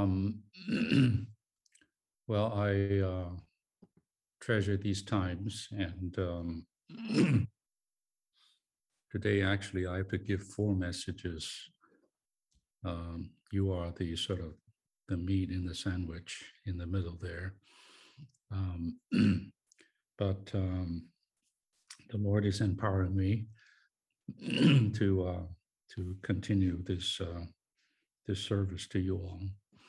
Um, well, I treasure these times, and today actually I have to give 4 messages. You are the sort of the meat in the sandwich in the middle there. But the Lord is empowering me to continue this service to you all.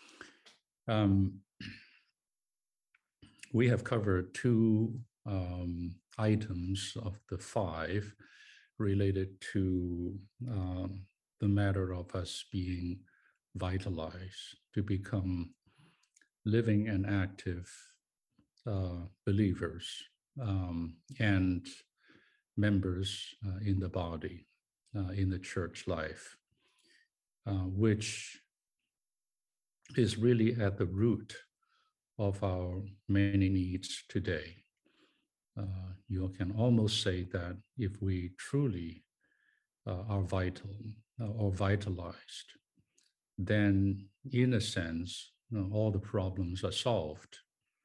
We have covered 2 items of the 5 related to the matter of us being vitalized to become living and active believers and members in the body, in the church life, which is really at the root of our many needs today. You can almost say that if we truly are vital or vitalized, then in a sense, all the problems are solved.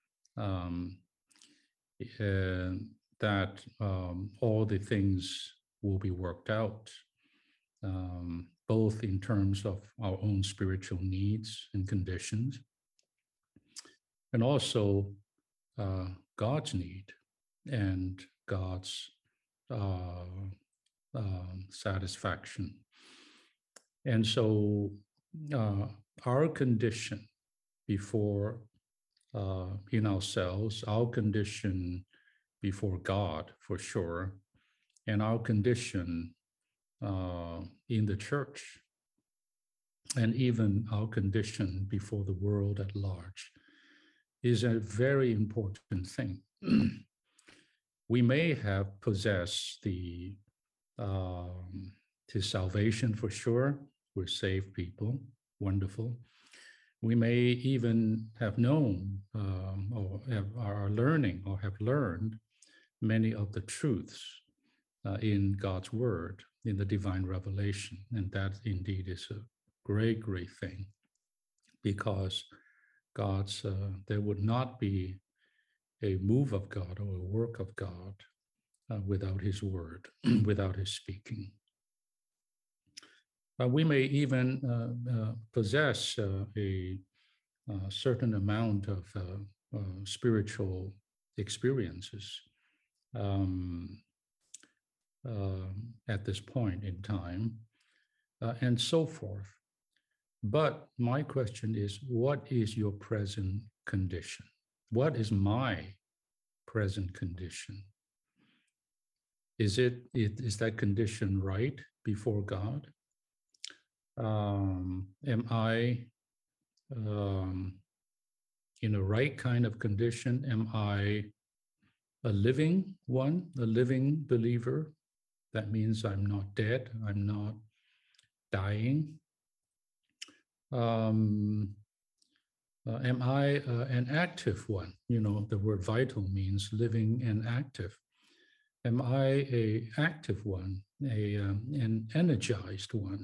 That all the things will be worked out, both in terms of our own spiritual needs and conditions, and also God's need and God's satisfaction. And so our condition before in ourselves, our condition before God for sure, and our condition in the church, and even our condition before the world at large, is a very important thing. We may have possessed the salvation for sure. We're saved people, wonderful. We may even have known are learning or have learned many of the truths in God's word, in the divine revelation. And that indeed is a great, great thing, because there would not be a move of God or a work of God without his word, without his speaking. We may even possess a certain amount of spiritual experiences at this point in time, and so forth. But my question is, what is your present condition? What is my present condition? Is that condition right before God? Am I in a right kind of condition? Am I a living one, a living believer? That means I'm not dead, I'm not dying. Am I an active one? The word vital means living and active. Am I an active one, an energized one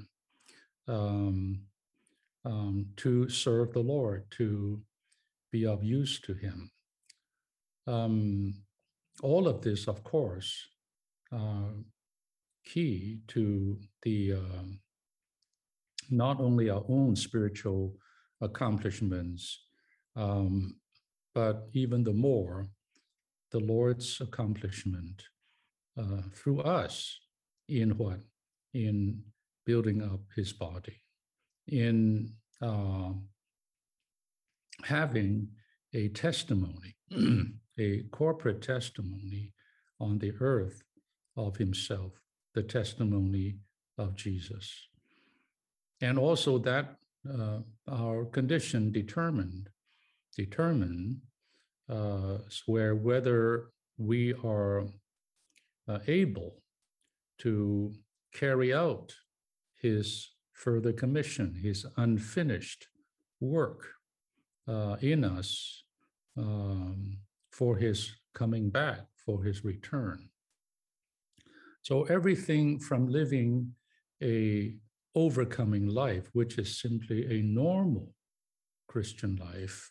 to serve the Lord, to be of use to him? All of this, of course, key to the not only our own spiritual accomplishments, but even the more, the Lord's accomplishment through us in what? In building up his body, in having a testimony, a corporate testimony on the earth of himself, the testimony of Jesus. And also that our condition determines whether we are able to carry out his further commission, his unfinished work in us for his coming back, for his return. So everything from living a overcoming life, which is simply a normal Christian life.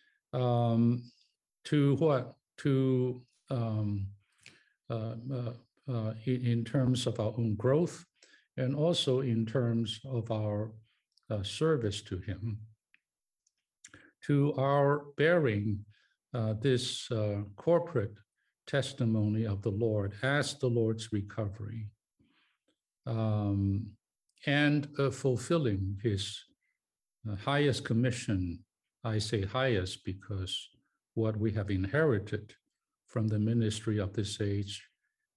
To what? To in terms of our own growth, and also in terms of our service to Him, to our bearing this corporate testimony of the Lord as the Lord's recovery, and fulfilling His highest commission. I say highest because what we have inherited from the ministry of this age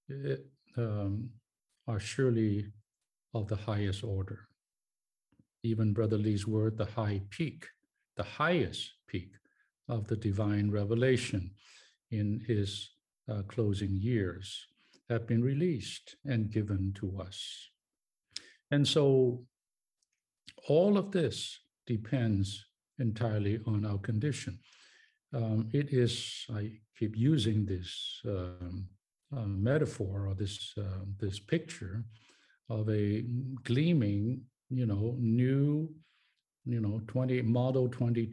are surely of the highest order. Even Brother Lee's word, the high peak, the highest peak of the divine revelation in his closing years have been released and given to us. And so all of this depends entirely on our condition. It is, I keep using this metaphor or this picture of a gleaming, new, model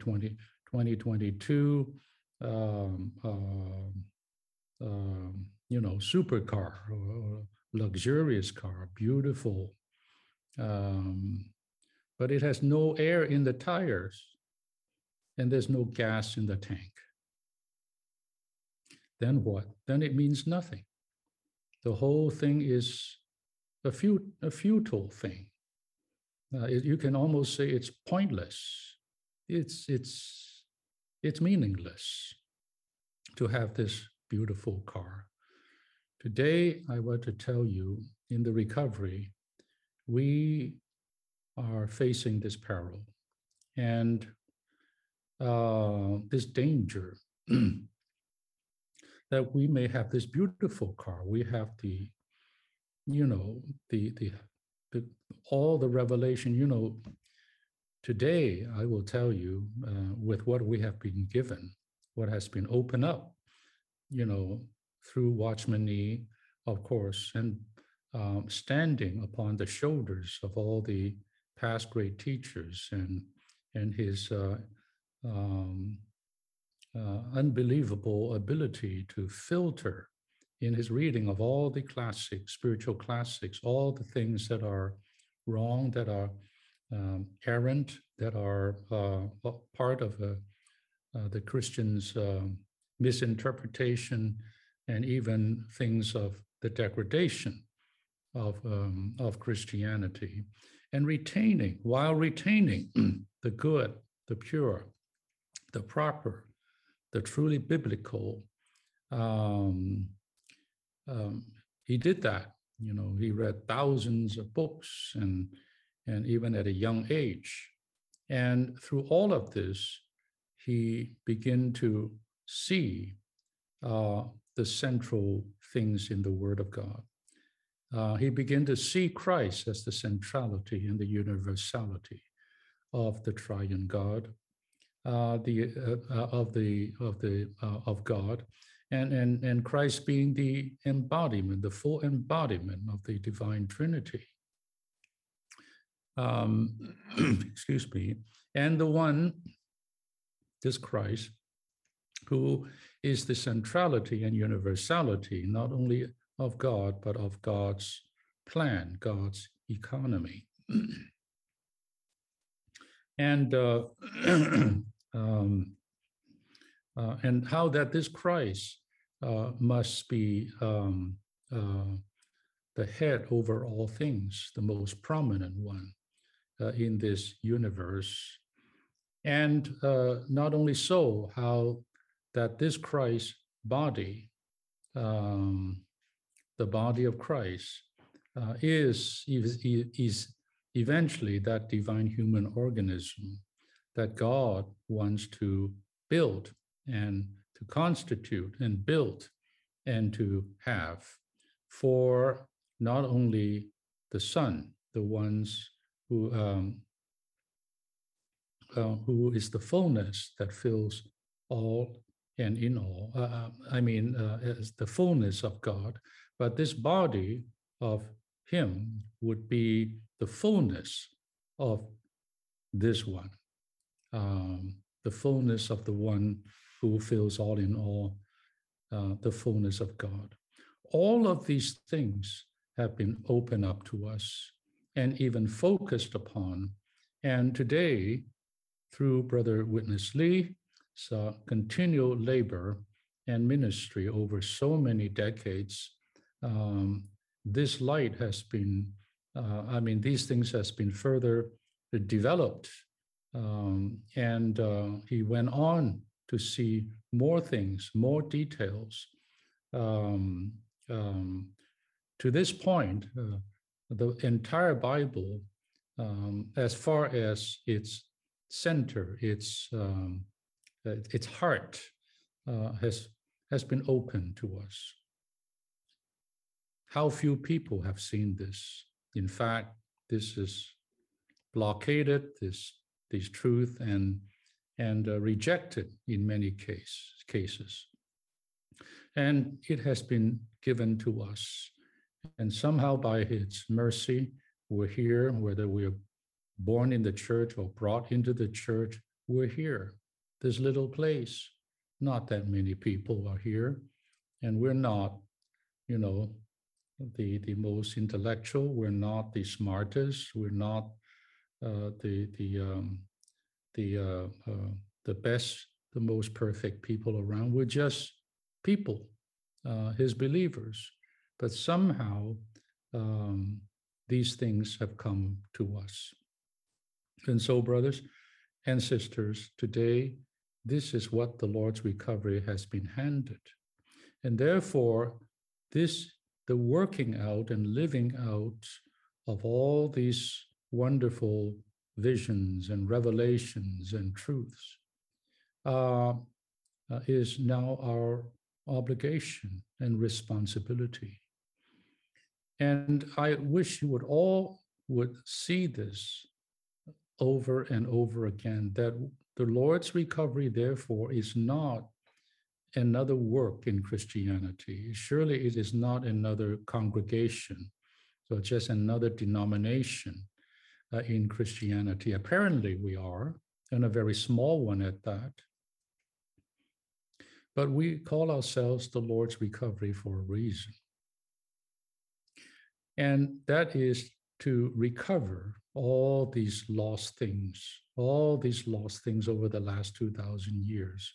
2022, supercar or luxurious car, beautiful, but it has no air in the tires and there's no gas in the tank. Then what? Then it means nothing. The whole thing is a futile thing. You can almost say it's pointless. It's meaningless to have this beautiful car. Today, I want to tell you, in the recovery, we are facing this peril and this danger that we may have this beautiful car. We have the all the revelation. Today, I will tell you, with what we have been given, what has been opened up, through Watchman Nee, of course, and standing upon the shoulders of all the past great teachers and his unbelievable ability to filter in his reading of all the classics, spiritual classics, all the things that are wrong, that are errant, that are part of the Christians' misinterpretation, and even things of the degradation of Christianity, and while retaining the good, the pure, the proper, the truly biblical. He did that. He read thousands of books and even at a young age. And through all of this, he began to see the central things in the Word of God. He began to see Christ as the centrality and the universality of the triune God, of God, and Christ being the embodiment, the full embodiment of the divine Trinity. Excuse me, and the one, this Christ, who is the centrality and universality, not only of God, but of God's plan, God's economy. And how that this Christ must be the head over all things, the most prominent one in this universe. And not only so, how that this Christ body, the body of Christ, is eventually that divine human organism that God wants to build and to constitute and build and to have for not only the Son, the ones who is the fullness that fills all and in all. As the fullness of God, but this body of Him would be the fullness of this one, the fullness of the one who fills all in all, the fullness of God. All of these things have been opened up to us and even focused upon. And today, through Brother Witness Lee's continual labor and ministry over so many decades, this light has been, these things has been further developed. And he went on to see more things, more details. To this point, the entire Bible, as far as its center, its heart, has been open to us. How few people have seen this. In fact, this is blockaded, this truth, and rejected in many cases. And it has been given to us. And somehow by its mercy, we're here, whether we're born in the church or brought into the church, we're here. This little place, not that many people are here. And we're not, the most intellectual, we're not the smartest, we're not the best, the most perfect people around. We're just people, his believers. But somehow these things have come to us. And so, brothers and sisters, today, this is what the Lord's recovery has been handed. And therefore, the working out and living out of all these wonderful visions and revelations and truths is now our obligation and responsibility. And I wish you would see this over and over again, that the Lord's recovery, therefore, is not another work in Christianity. Surely it is not another congregation, so just another denomination in Christianity. Apparently we are, and a very small one at that. But we call ourselves the Lord's recovery for a reason. And that is to recover all these lost things over the last 2,000 years.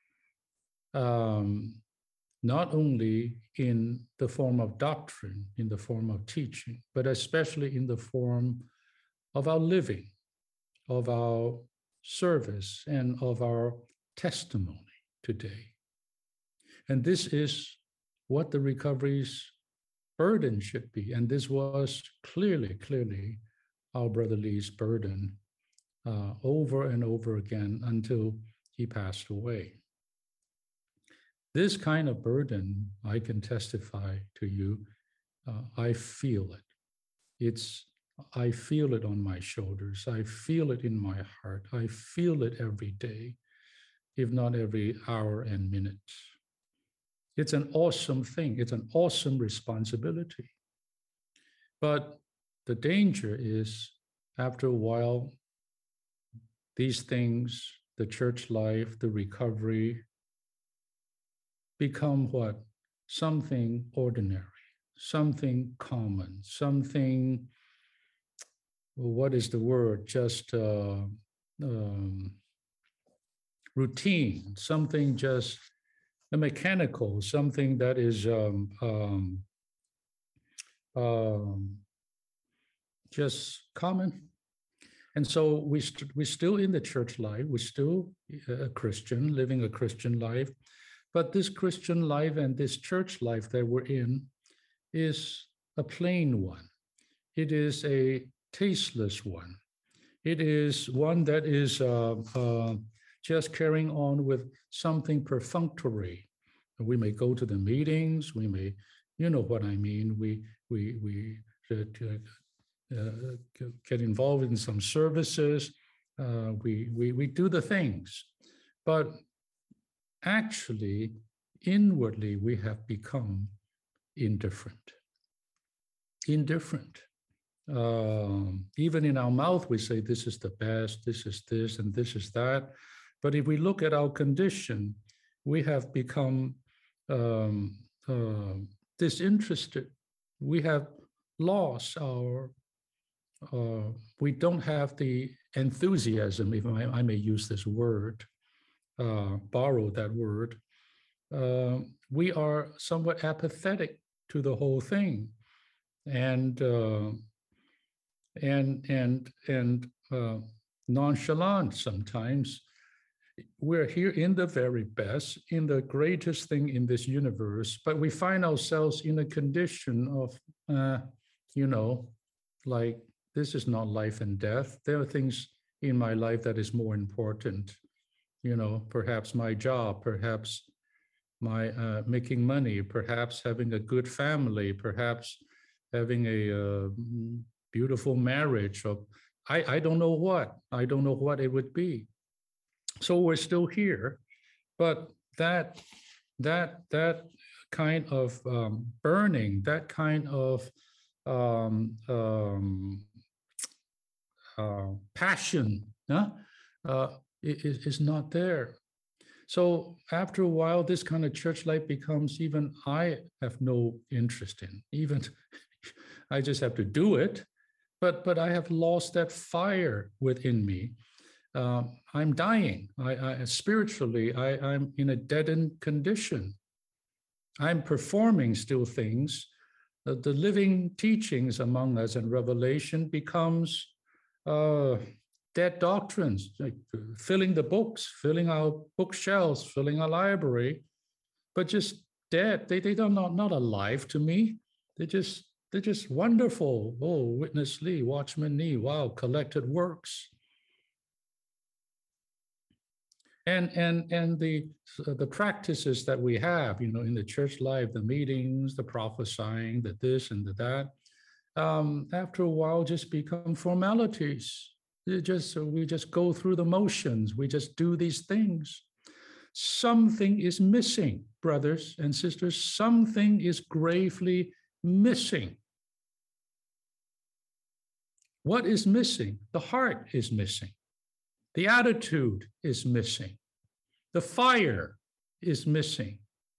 Not only in the form of doctrine, in the form of teaching, but especially in the form of our living, of our service, and of our testimony today. And this is what the recovery's burden should be. And this was clearly our Brother Lee's burden over and over again until he passed away. This kind of burden, I can testify to you, I feel it. I feel it on my shoulders. I feel it in my heart. I feel it every day, if not every hour and minute. It's an awesome thing. It's an awesome responsibility. But the danger is, after a while, these things, the church life, the recovery, become what? Something ordinary, something common, something, what is the word? Just routine, something just mechanical, something that is just common. And so we're still in the church life, we're still a Christian, living a Christian life, but this Christian life and this church life that we're in is a plain one. It is a tasteless one. It is one that is just carrying on with something perfunctory. We may go to the meetings, we may, you know what I mean, we get involved in some services, we do the things, but actually, inwardly, we have become indifferent. Even in our mouth, we say this is the best, this is this, and this is that. But if we look at our condition, we have become um, disinterested. We have lost our, we don't have the enthusiasm, if I may use this word, borrow that word. We are somewhat apathetic to the whole thing, and nonchalant sometimes. We're here in the very best, in the greatest thing in this universe, but we find ourselves in a condition of, like, this is not life and death. There are things in my life that is more important. Perhaps my job, perhaps my making money, perhaps having a good family, perhaps having a beautiful marriage, or I don't know what. I don't know what it would be. So we're still here, but that kind of burning, that kind of passion is not there. So after a while, this kind of church life becomes, even I have no interest in. Even I just have to do it, but I have lost that fire within me. I'm dying. Spiritually, I'm in a deadened condition. I'm performing still things. The living teachings among us in Revelation becomes dead doctrines, like filling the books, filling our bookshelves, filling our library, but just dead. They are not alive to me. They're just wonderful. Oh, Witness Lee, Watchman Nee, wow, collected works. And the practices that we have, in the church life, the meetings, the prophesying, the this and the that, after a while just become formalities. We just go through the motions. We just do these things. Something is missing, brothers and sisters. Something is gravely missing. What is missing? The heart is missing. The attitude is missing. The fire is missing.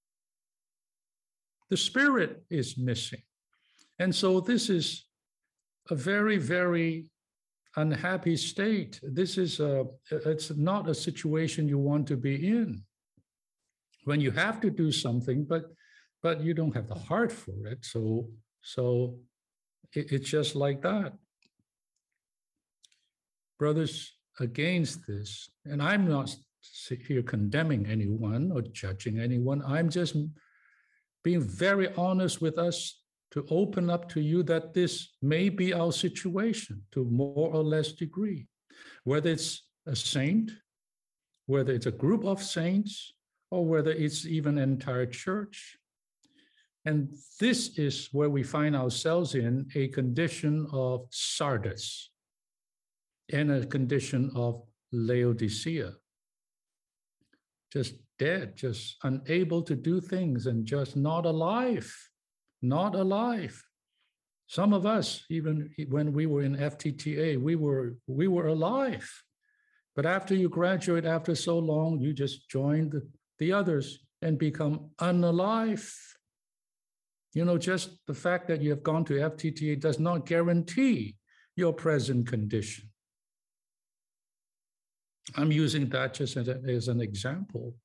The spirit is missing. And so this is a very, very unhappy state. It's not a situation you want to be in. When you have to do something, but you don't have the heart for it. So it's just like that. Brothers, against this, and I'm not here condemning anyone or judging anyone. I'm just being very honest with us to open up to you that this may be our situation to more or less degree, whether it's a saint, whether it's a group of saints, or whether it's even an entire church. And this is where we find ourselves in a condition of Sardis, in a condition of Laodicea, just dead, just unable to do things, and just not alive, not alive. Some of us, even when we were in FTTA, we were alive. But after you graduate, after so long, you just join the others and become unalive. Just the fact that you have gone to FTTA does not guarantee your present condition. I'm using that just as an example.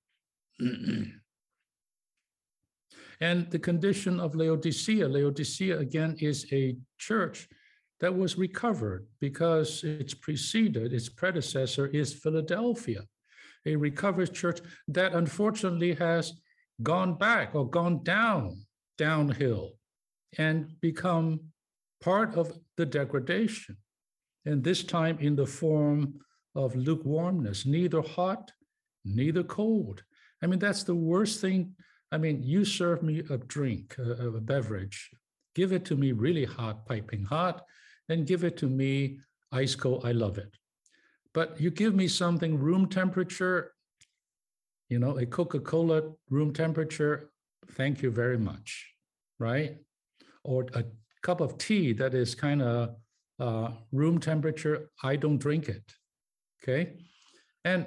And the condition of Laodicea again is a church that was recovered because its predecessor is Philadelphia, a recovered church that unfortunately has gone back or gone downhill and become part of the degradation. And this time in the form of lukewarmness, neither hot, neither cold. I mean, that's the worst thing. I mean, you serve me a drink, a beverage, give it to me really hot, piping hot, and give it to me ice cold, I love it. But you give me something room temperature, a Coca-Cola room temperature, thank you very much, right? Or a cup of tea that is kind of room temperature, I don't drink it. Okay. And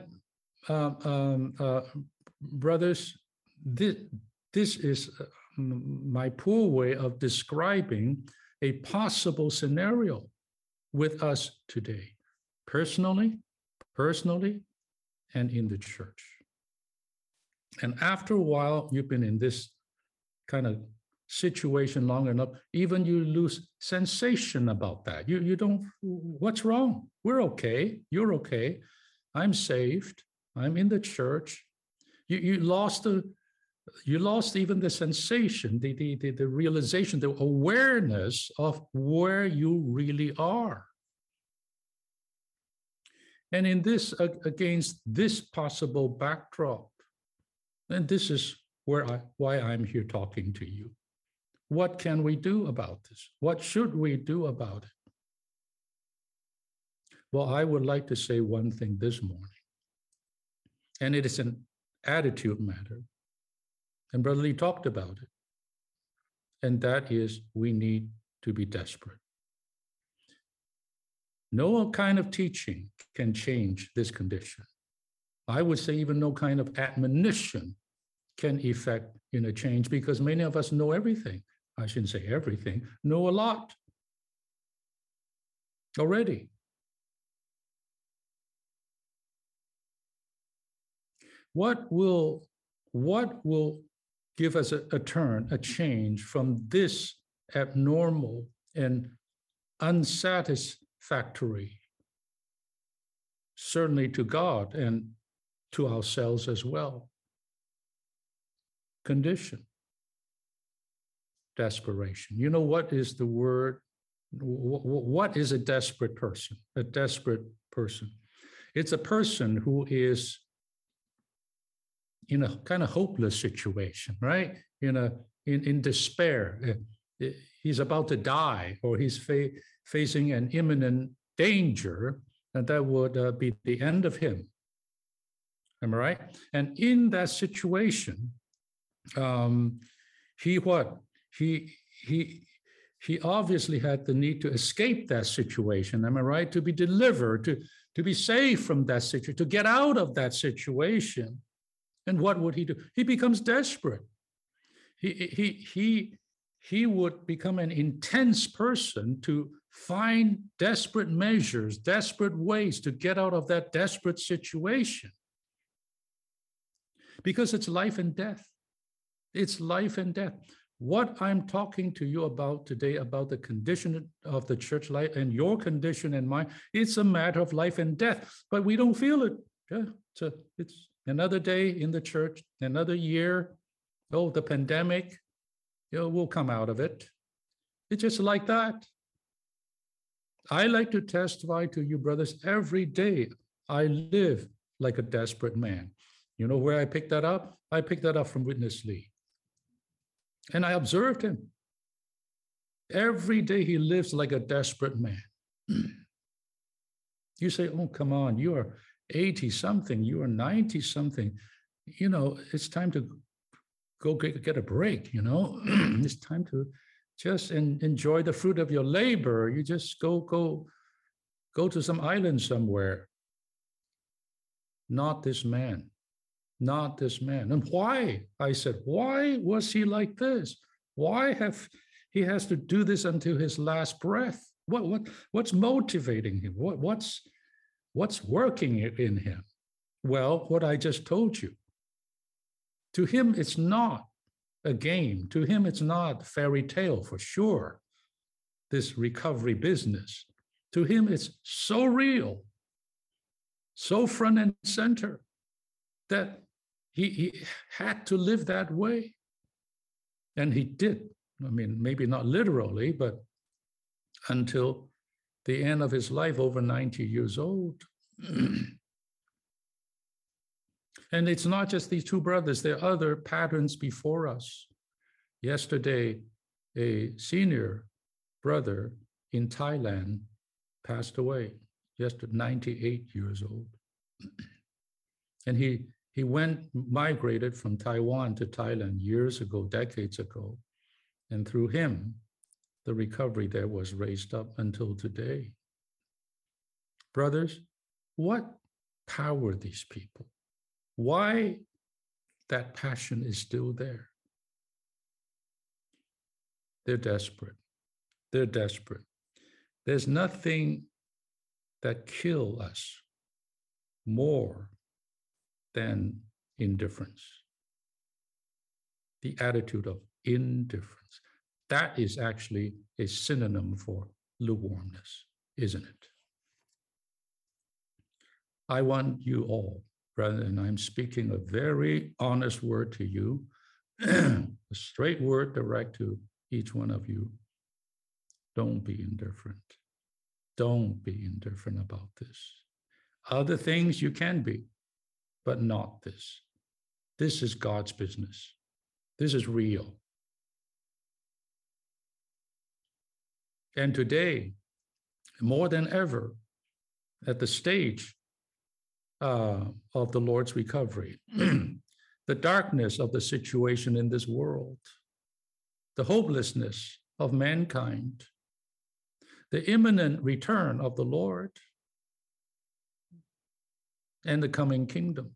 brothers, this is my poor way of describing a possible scenario with us today, personally, and in the church. And after a while, you've been in this kind of situation long enough, even you lose sensation about that. You don't, what's wrong? We're okay. You're okay. I'm saved. I'm in the church. You lost even the sensation, the realization, the awareness of where you really are. And in this, against this possible backdrop, and this is why I'm here talking to you. What can we do about this? What should we do about it? Well, I would like to say one thing this morning, and it is an attitude matter. And Brother Lee talked about it. And that is, we need to be desperate. No kind of teaching can change this condition. I would say even no kind of admonition can effect a change, because many of us know everything. I shouldn't say everything, know a lot already. What will give us a turn, a change from this abnormal and unsatisfactory, certainly to God and to ourselves as well, condition? Desperation. You know what is the word? What is a desperate person? A desperate person. It's a person who is in a kind of hopeless situation, right? In despair. He's about to die, or he's facing an imminent danger, and that would be the end of him. Am I right? And in that situation, he obviously had the need to escape that situation. Am I right? To be delivered, to be saved from that situation, to get out of that situation. And what would he do? He becomes desperate. He would become an intense person to find desperate measures, desperate ways to get out of that desperate situation. Because it's life and death. It's life and death. What I'm talking to you about today, about the condition of the church life and your condition and mine, it's a matter of life and death, but we don't feel it. Yeah, it's another day in the church, another year. Oh, the pandemic, we'll come out of it. It's just like that. I like to testify to you, brothers, every day I live like a desperate man. You know where I picked that up? I picked that up from Witness Lee. And I observed him. Every day he lives like a desperate man. You say, oh, come on, you are 80-something, you are 90-something. It's time to go get a break, It's time to just enjoy the fruit of your labor. You just go to some island somewhere. Not this man. Not this man. And why? I said, why was he like this? Why he has to do this until his last breath? What's motivating him? What's working in him? Well, what I just told you. To him, it's not a game. To him, it's not fairy tale for sure, this recovery business. To him, it's so real, so front and center, that he had to live that way. And he did. I mean, maybe not literally, but until the end of his life, over 90 years old. And it's not just these two brothers, there are other patterns before us. Yesterday, a senior brother in Thailand passed away, just 98 years old. And he migrated from Taiwan to Thailand years ago, decades ago. And through him, the recovery there was raised up until today. Brothers, what power these people? Why that passion is still there? They're desperate. They're desperate. There's nothing that kills us more than indifference. The attitude of indifference. That is actually a synonym for lukewarmness, isn't it? I want you all, brethren, I'm speaking a very honest word to you, a straight word direct to each one of you. Don't be indifferent. Don't be indifferent about this. Other things you can be, but not this. This is God's business. This is real. And today, more than ever, at the stage of the Lord's recovery, the darkness of the situation in this world, the hopelessness of mankind, the imminent return of the Lord, and the coming kingdom.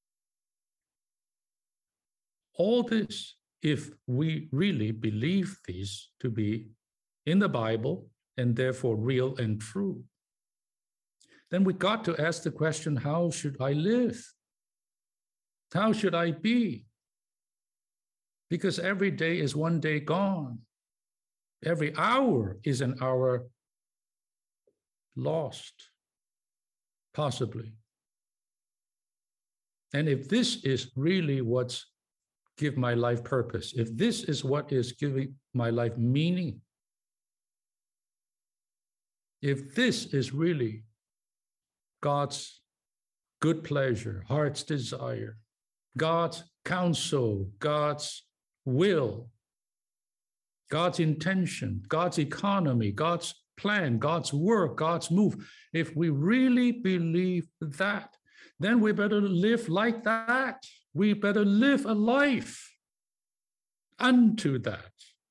All this, if we really believe these to be in the Bible and therefore real and true, then we got to ask the question, how should I live? How should I be? Because every day is one day gone. Every hour is an hour lost, possibly. And if this is really what's give my life purpose, if this is what is giving my life meaning, if this is really God's good pleasure, heart's desire, God's counsel, God's will, God's intention, God's economy, God's plan, God's work, God's move, if we really believe that, then we better live like that. We better live a life unto that.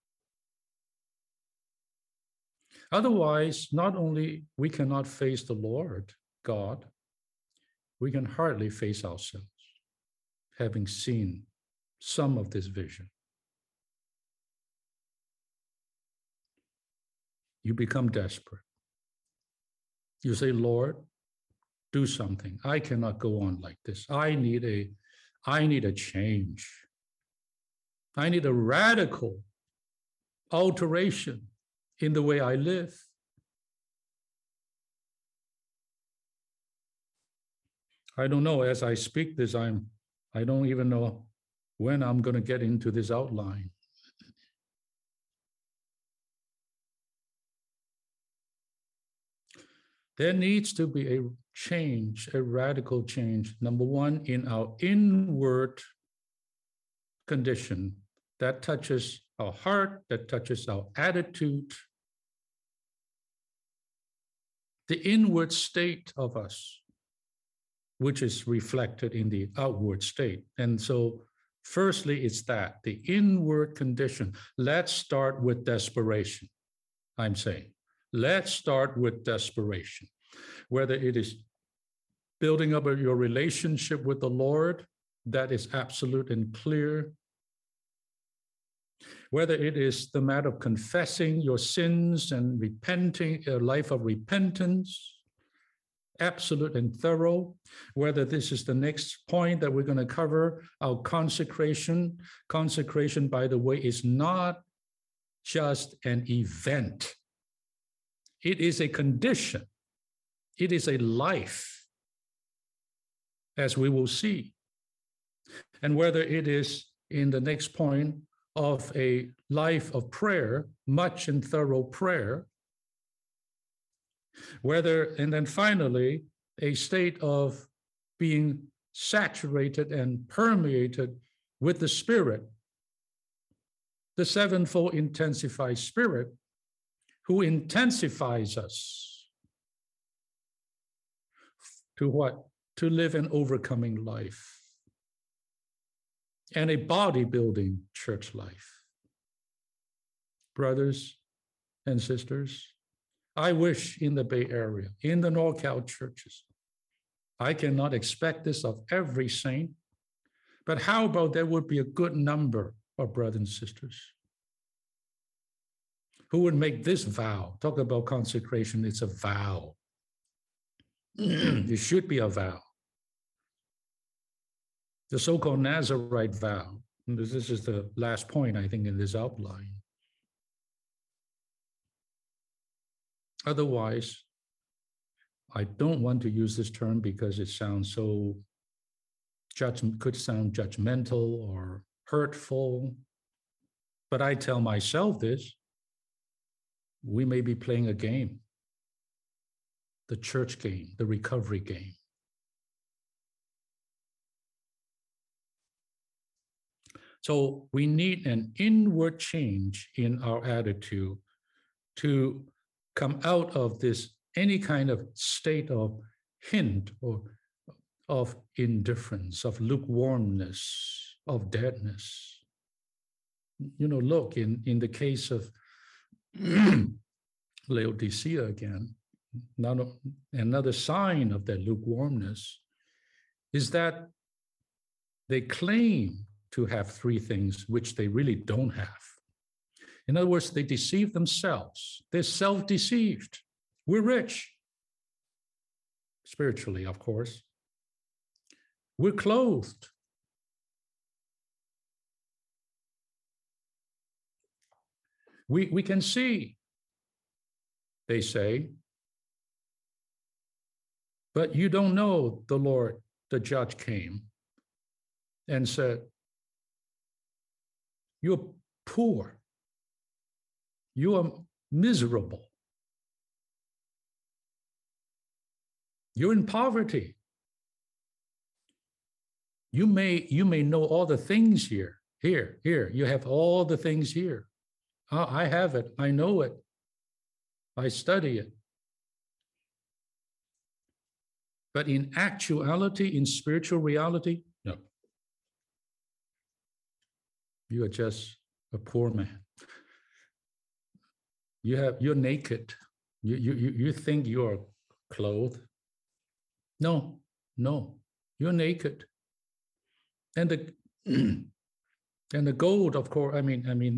Otherwise, not only we cannot face the Lord God, we can hardly face ourselves, having seen some of this vision. You become desperate. You say, Lord, do something. I cannot go on like this. I need a change. I need a radical alteration in the way I live. I don't know, as I speak this, I don't even know when I'm going to get into this outline. There needs to be a change, a radical change. Number one, in our inward condition that touches our heart, that touches our attitude, the inward state of us, which is reflected in the outward state. And so, firstly, it's that, the inward condition. Let's start with desperation, I'm saying. Let's start with desperation. Whether it is building up your relationship with the Lord, that is absolute and clear. Whether it is the matter of confessing your sins and repenting, a life of repentance, absolute and thorough. Whether this is the next point that we're going to cover, our consecration. Consecration, by the way, is not just an event. It is a condition. It is a life, as we will see. And whether it is in the next point of a life of prayer, much and thorough prayer, whether, and then finally, a state of being saturated and permeated with the Spirit, the sevenfold intensified Spirit, who intensifies us to what? To live an overcoming life and a bodybuilding church life. Brothers, and sisters. I wish in the Bay Area, in the NorCal churches, I cannot expect this of every saint, but how about there would be a good number of brothers and sisters who would make this vow? Talk about consecration, it's a vow. It should be a vow. The so-called Nazarite vow. This is the last point, I think, in this outline. Otherwise, I don't want to use this term because it sounds so could sound judgmental or hurtful. But I tell myself this, we may be playing a game, the church game, the recovery game. So we need an inward change in our attitude to come out of this, any kind of state of hint or of indifference, of lukewarmness, of deadness. You know, look, in the case of Laodicea again, another sign of that lukewarmness is that they claim to have three things which they really don't have. In other words, they deceive themselves. They're self-deceived. We're rich. Spiritually, of course. We're clothed. We can see, they say. But you don't know the Lord, the judge came and said, you're poor. You are miserable. You're in poverty. You may know all the things here. Here, you have all the things here. I have it. I know it. I study it. But in actuality, in spiritual reality, no. You are just a poor man. You're naked. You think you're clothed. No, you're naked. And the gold, of course, I mean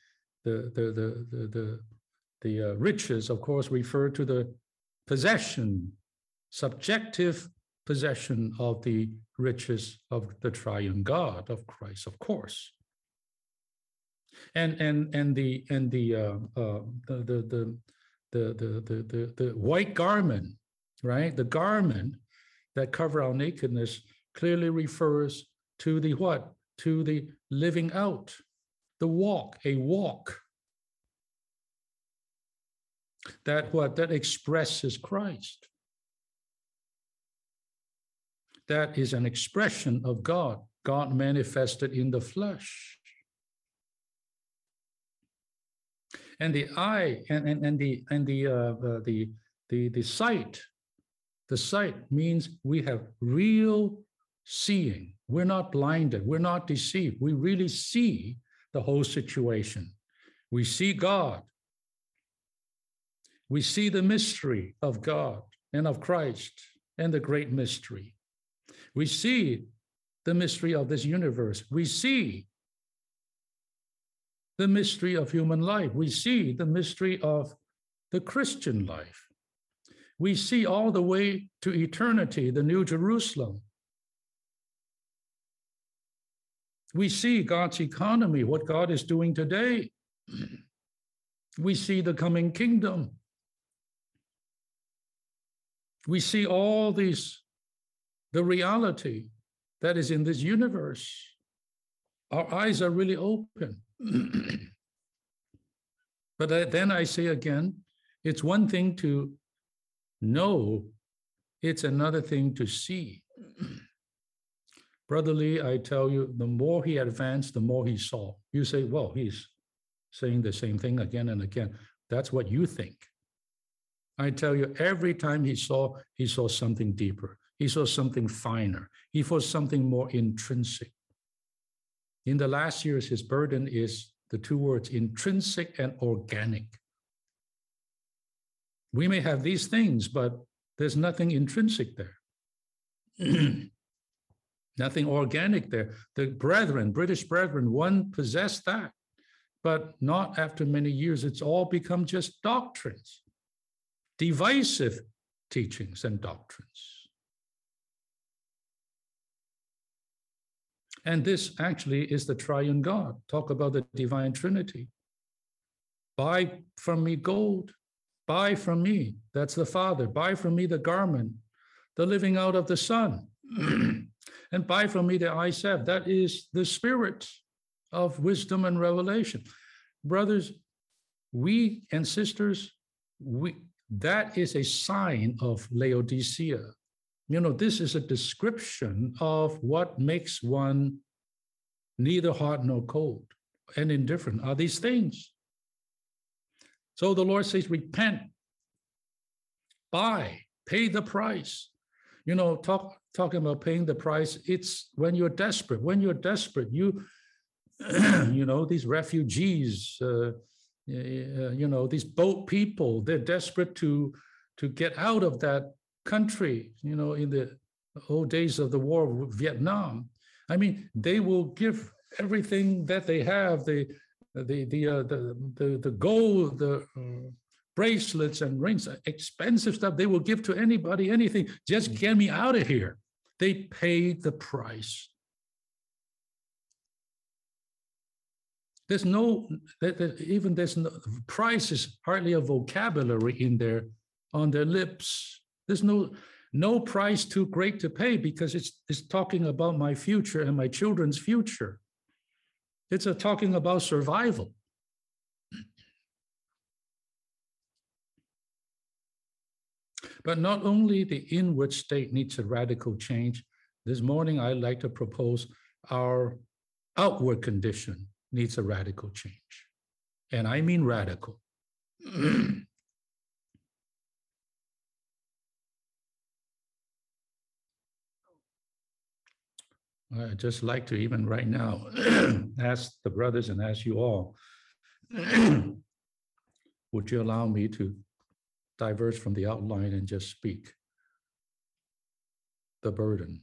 the riches, of course, refer to the possession, subjective possession of the riches of the triune God of Christ, of course. And the white garment, right? The garment that cover our nakedness clearly refers to the what? To the living out, the walk, a walk. That expresses Christ. That is an expression of God, God manifested in the flesh. And the eye and the sight. The sight means we have real seeing. We're not blinded. We're not deceived. We really see the whole situation. We see God. We see the mystery of God and of Christ and the great mystery. We see the mystery of this universe. We see the mystery of human life. We see the mystery of the Christian life. We see all the way to eternity, the New Jerusalem. We see God's economy, what God is doing today. We see the coming kingdom. We see all these, the reality that is in this universe. Our eyes are really open. But then I say again, it's one thing to know, it's another thing to see. Brother Lee, I tell you, the more he advanced, the more he saw. You say, well, he's saying the same thing again and again. That's what you think. I tell you, every time he saw something deeper. He saw something finer. He saw something more intrinsic. In the last years, his burden is the two words, intrinsic and organic. We may have these things, but there's nothing intrinsic there. Nothing organic there. The brethren, British brethren, one possessed that, but not after many years. It's all become just doctrines, divisive teachings and doctrines. And this actually is the triune God. Talk about the divine Trinity. Buy from me gold, buy from me, that's the Father, buy from me the garment, the living out of the Son, and buy from me the eye salve, that is the Spirit of wisdom and revelation. Brothers, we and sisters, that is a sign of Laodicea. You know, this is a description of what makes one neither hot nor cold and indifferent are these things. So the Lord says, repent, buy, pay the price. You know, talking about paying the price, it's when you're desperate. When you're desperate, you know, these refugees, you know, these boat people, they're desperate to get out of that country, you know, in the old days of the war with Vietnam. I mean, they will give everything that they have, the gold, the bracelets and rings, expensive stuff, they will give to anybody, anything, just get me out of here. They paid the price. There's no price is hardly a vocabulary in there on their lips. There's no price too great to pay because it's talking about my future and my children's future. It's talking about survival. But not only the inward state needs a radical change. This morning, I'd like to propose our outward condition needs a radical change. And I mean radical. I'd just like to even right now ask the brothers and ask you all, would you allow me to diverge from the outline and just speak the burden?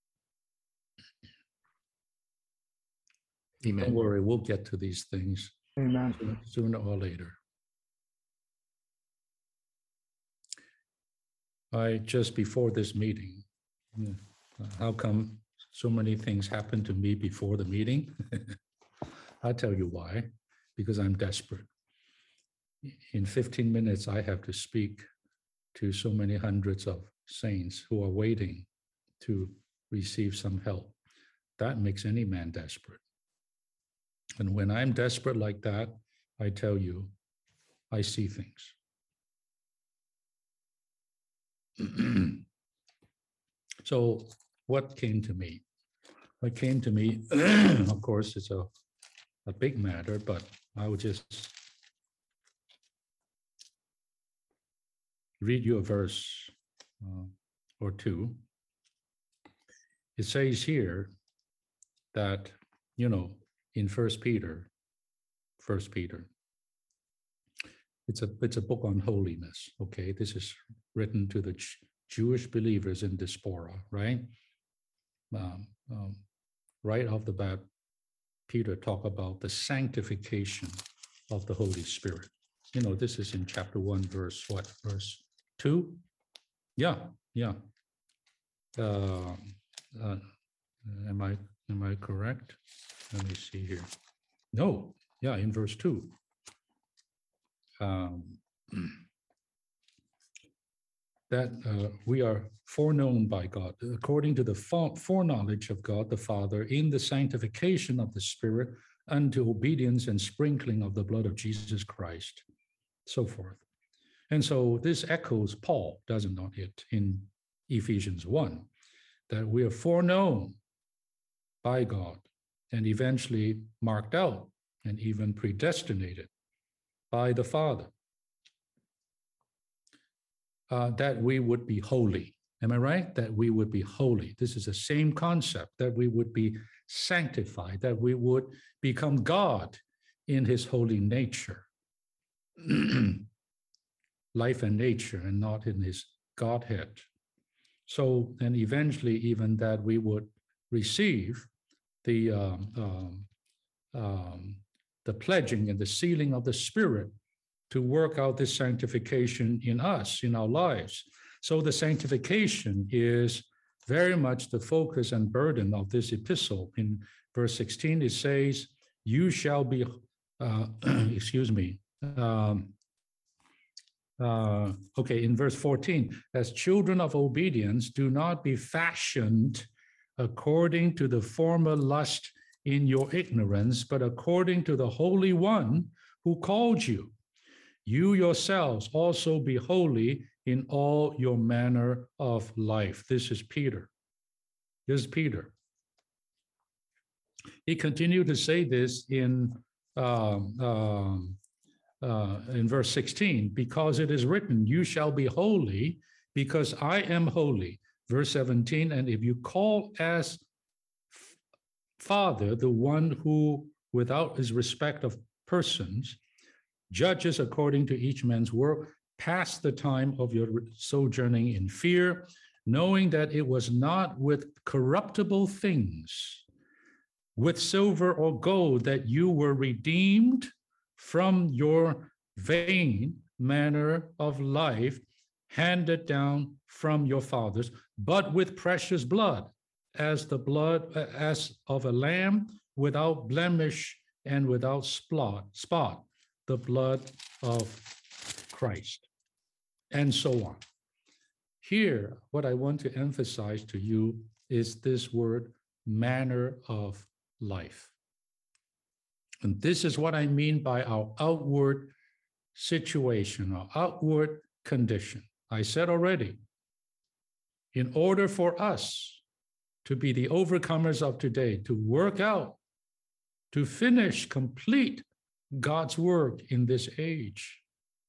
Amen. Don't worry, we'll get to these things. Amen. Sooner or later. Just before this meeting, how come so many things happened to me before the meeting? I'll tell you why, because I'm desperate. In 15 minutes, I have to speak to so many hundreds of saints who are waiting to receive some help. That makes any man desperate. And when I'm desperate like that, I tell you, I see things. So what came to me? What came to me, of course, it's a big matter, but I would just read you a verse or two. It says here that, you know, in First Peter, it's a book on holiness. Okay, this is written to the Jewish believers in diaspora, right? Right off the bat, Peter talked about the sanctification of the Holy Spirit. You know, this is in chapter 1, verse what? Verse 2? Yeah. Am I correct? Let me see here. No, yeah, in verse 2. That we are foreknown by God, according to the foreknowledge of God the Father, in the sanctification of the Spirit, unto obedience and sprinkling of the blood of Jesus Christ, so forth. And so this echoes Paul, doesn't it, in Ephesians 1, that we are foreknown by God and eventually marked out and even predestinated by the Father, that we would be holy. Am I right? That we would be holy. This is the same concept, that we would be sanctified, that we would become God in his holy nature. life and nature and not in his Godhead. So, and eventually even that we would receive the pledging and the sealing of the Spirit to work out this sanctification in us, in our lives. So the sanctification is very much the focus and burden of this epistle. In verse 16, it says, you shall be, excuse me, okay, in verse 14, as children of obedience, do not be fashioned according to the former lust in your ignorance, but according to the Holy One who called you. You yourselves also be holy in all your manner of life. This is Peter. This is Peter. He continued to say this in verse 16, because it is written, you shall be holy because I am holy. Verse 17, and if you call as Father the one who, without his respect of persons, judges according to each man's work, pass the time of your sojourning in fear, knowing that it was not with corruptible things, with silver or gold, that you were redeemed from your vain manner of life, handed down from your fathers, but with precious blood, as of a lamb without blemish and without spot, the blood of Christ, and so on. Here, what I want to emphasize to you is this word, manner of life. And this is what I mean by our outward situation, our outward condition. I said already, in order for us to be the overcomers of today, to work out, to finish, complete God's work in this age,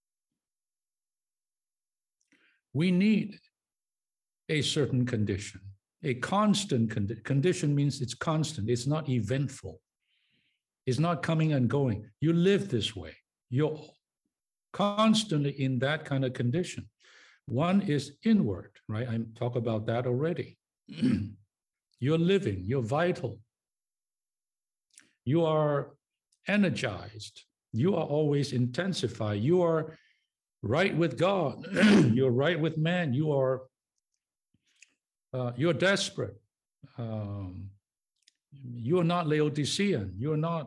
we need a certain condition, a constant condition means it's constant, it's not eventful, it's not coming and going. You live this way, you're constantly in that kind of condition. One is inward, right? I talked about that already. You're living, you're vital, you are energized, you are always intensified, you are right with God, you're right with man, you're desperate, you're not Laodicean, you're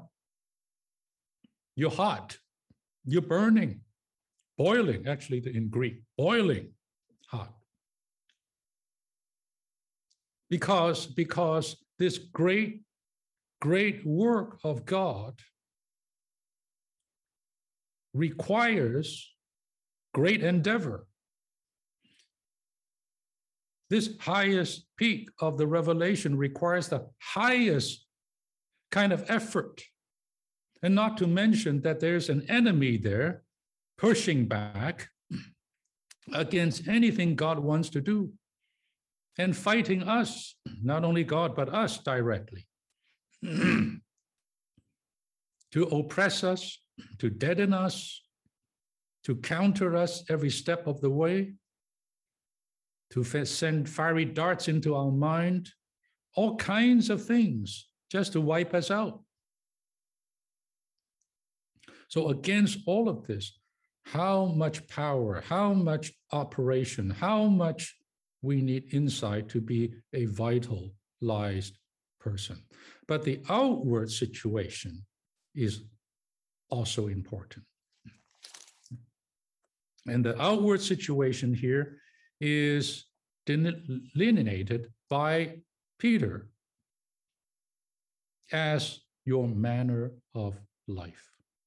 hot, you're burning, boiling, actually in Greek, boiling hot. Because this great work of God requires great endeavor. This highest peak of the revelation requires the highest kind of effort. And not to mention that there's an enemy there pushing back against anything God wants to do and fighting us, not only God, but us directly, to oppress us, to deaden us, to counter us every step of the way, to send fiery darts into our mind, all kinds of things just to wipe us out. So against all of this, how much power, how much operation, how much we need insight to be a vitalized person. But the outward situation is also important. And the outward situation here is delineated by Peter as your manner of life.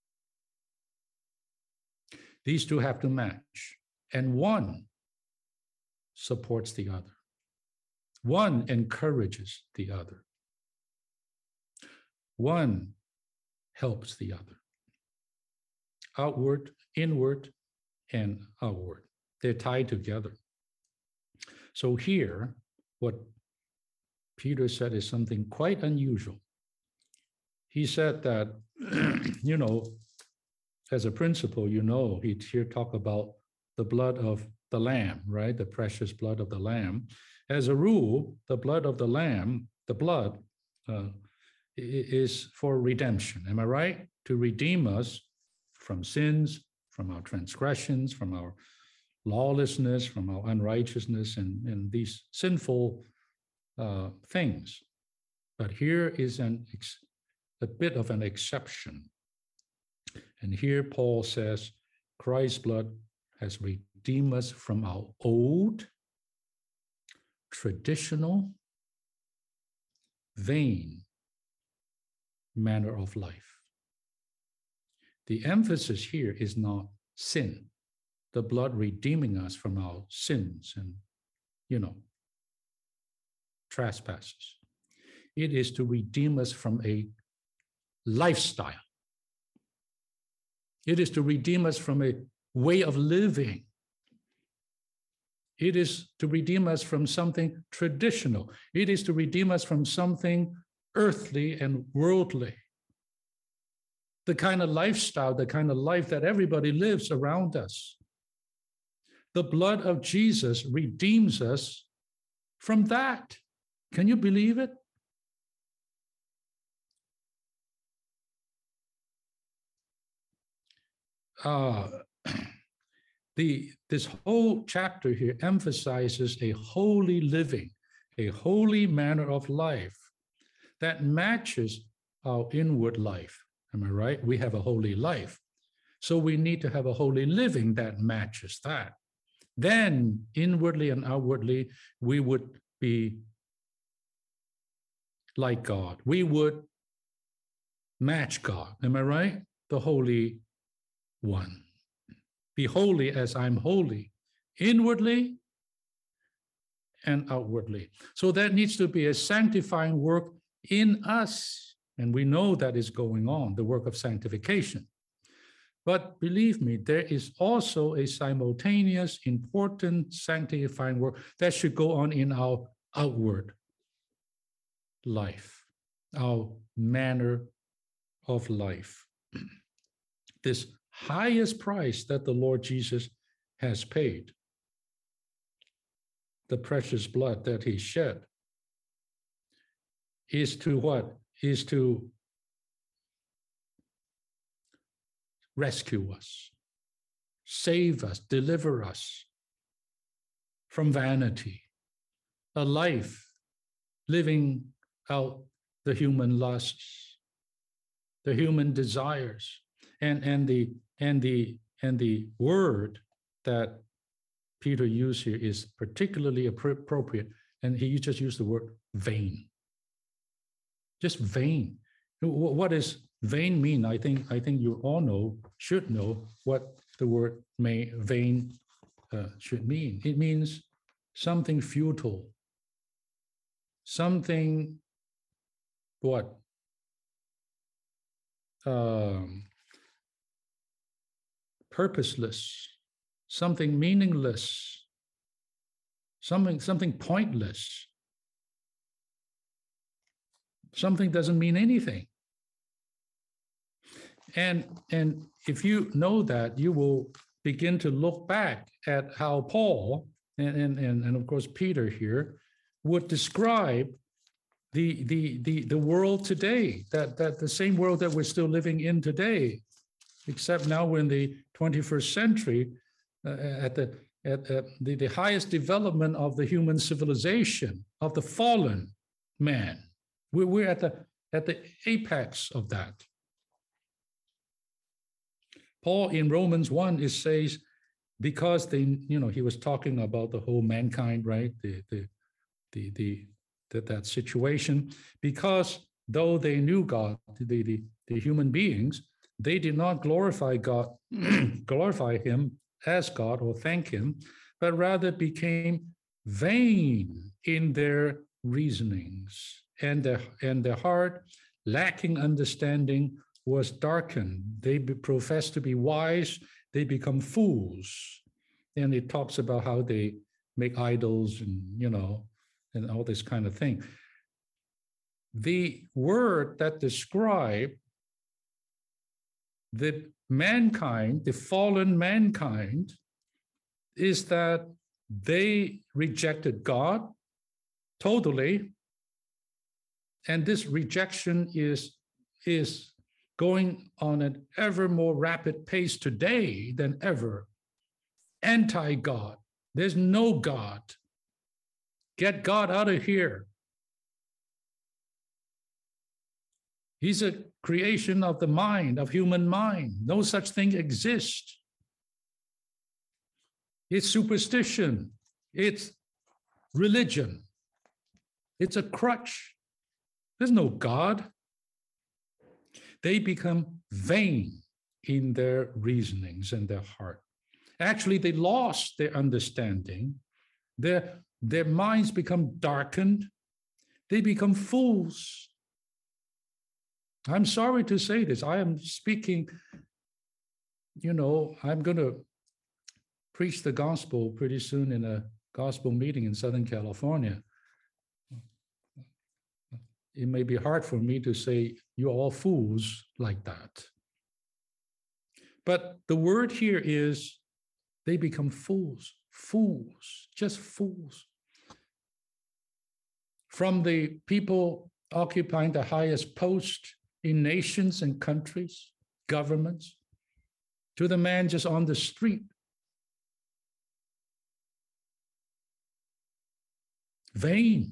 These two have to match, and one supports the other. One encourages the other. One helps the other. Outward, inward, and outward. They're tied together. So here, what Peter said is something quite unusual. He said that, as a principle, he here talk about the blood of the lamb, right? The precious blood of the lamb. As a rule, the blood of the lamb, the blood is for redemption. Am I right? To redeem us from sins, from our transgressions, from our lawlessness, from our unrighteousness, and these sinful things. But here is a bit of an exception. And here Paul says, Christ's blood has redeemed us from our old, traditional, vain manner of life. The emphasis here is not sin, the blood redeeming us from our sins and, trespasses. It is to redeem us from a lifestyle. It is to redeem us from a way of living. It is to redeem us from something traditional. It is to redeem us from something earthly and worldly. The kind of lifestyle, the kind of life that everybody lives around us. The blood of Jesus redeems us from that. Can you believe it? This whole chapter here emphasizes a holy living, a holy manner of life that matches our inward life. Am I right? We have a holy life. So we need to have a holy living that matches that. Then inwardly and outwardly, we would be like God. We would match God. Am I right? The Holy One. Be holy as I'm holy, inwardly and outwardly. So that needs to be a sanctifying work in us. And we know that is going on, the work of sanctification. But believe me, there is also a simultaneous, important sanctifying work that should go on in our outward life, our manner of life. This highest price that the Lord Jesus has paid, the precious blood that he shed, is to what? Is to rescue us, save us, deliver us from vanity, a life living out the human lusts, the human desires, and the word that Peter used here is particularly appropriate, and he just used the word vain. Just vain. What does vain mean? I think you all should know what the word vain should mean. It means something futile, something what? Purposeless, something meaningless, something pointless. Something doesn't mean anything. And if you know that, you will begin to look back at how Paul and of course Peter here would describe the world today, that the same world that we're still living in today, except now we're in the 21st century, at the highest development of the human civilization, of the fallen man. We're at the apex of that. Paul in Romans 1, it says, because he was talking about the whole mankind, right? That situation, because though they knew God, the human beings, they did not glorify God, glorify him as God or thank him, but rather became vain in their reasonings, and their heart, lacking understanding, was darkened. They profess to be wise, they become fools. And it talks about how they make idols and all this kind of thing. The word that describes the mankind, the fallen mankind, is that they rejected God totally. And this rejection is going on an ever more rapid pace today than ever. Anti-God. There's no God. Get God out of here. He's a creation of the mind, of human mind. No such thing exists. It's superstition. It's religion. It's a crutch. There's no God. They become vain in their reasonings and their heart. Actually, they lost their understanding. Their minds become darkened. They become fools. I'm sorry to say this. I am speaking, I'm going to preach the gospel pretty soon in a gospel meeting in Southern California. It may be hard for me to say you're all fools like that. But the word here is they become fools, just fools. From the people occupying the highest post in nations and countries, governments, to the man just on the street. Vain.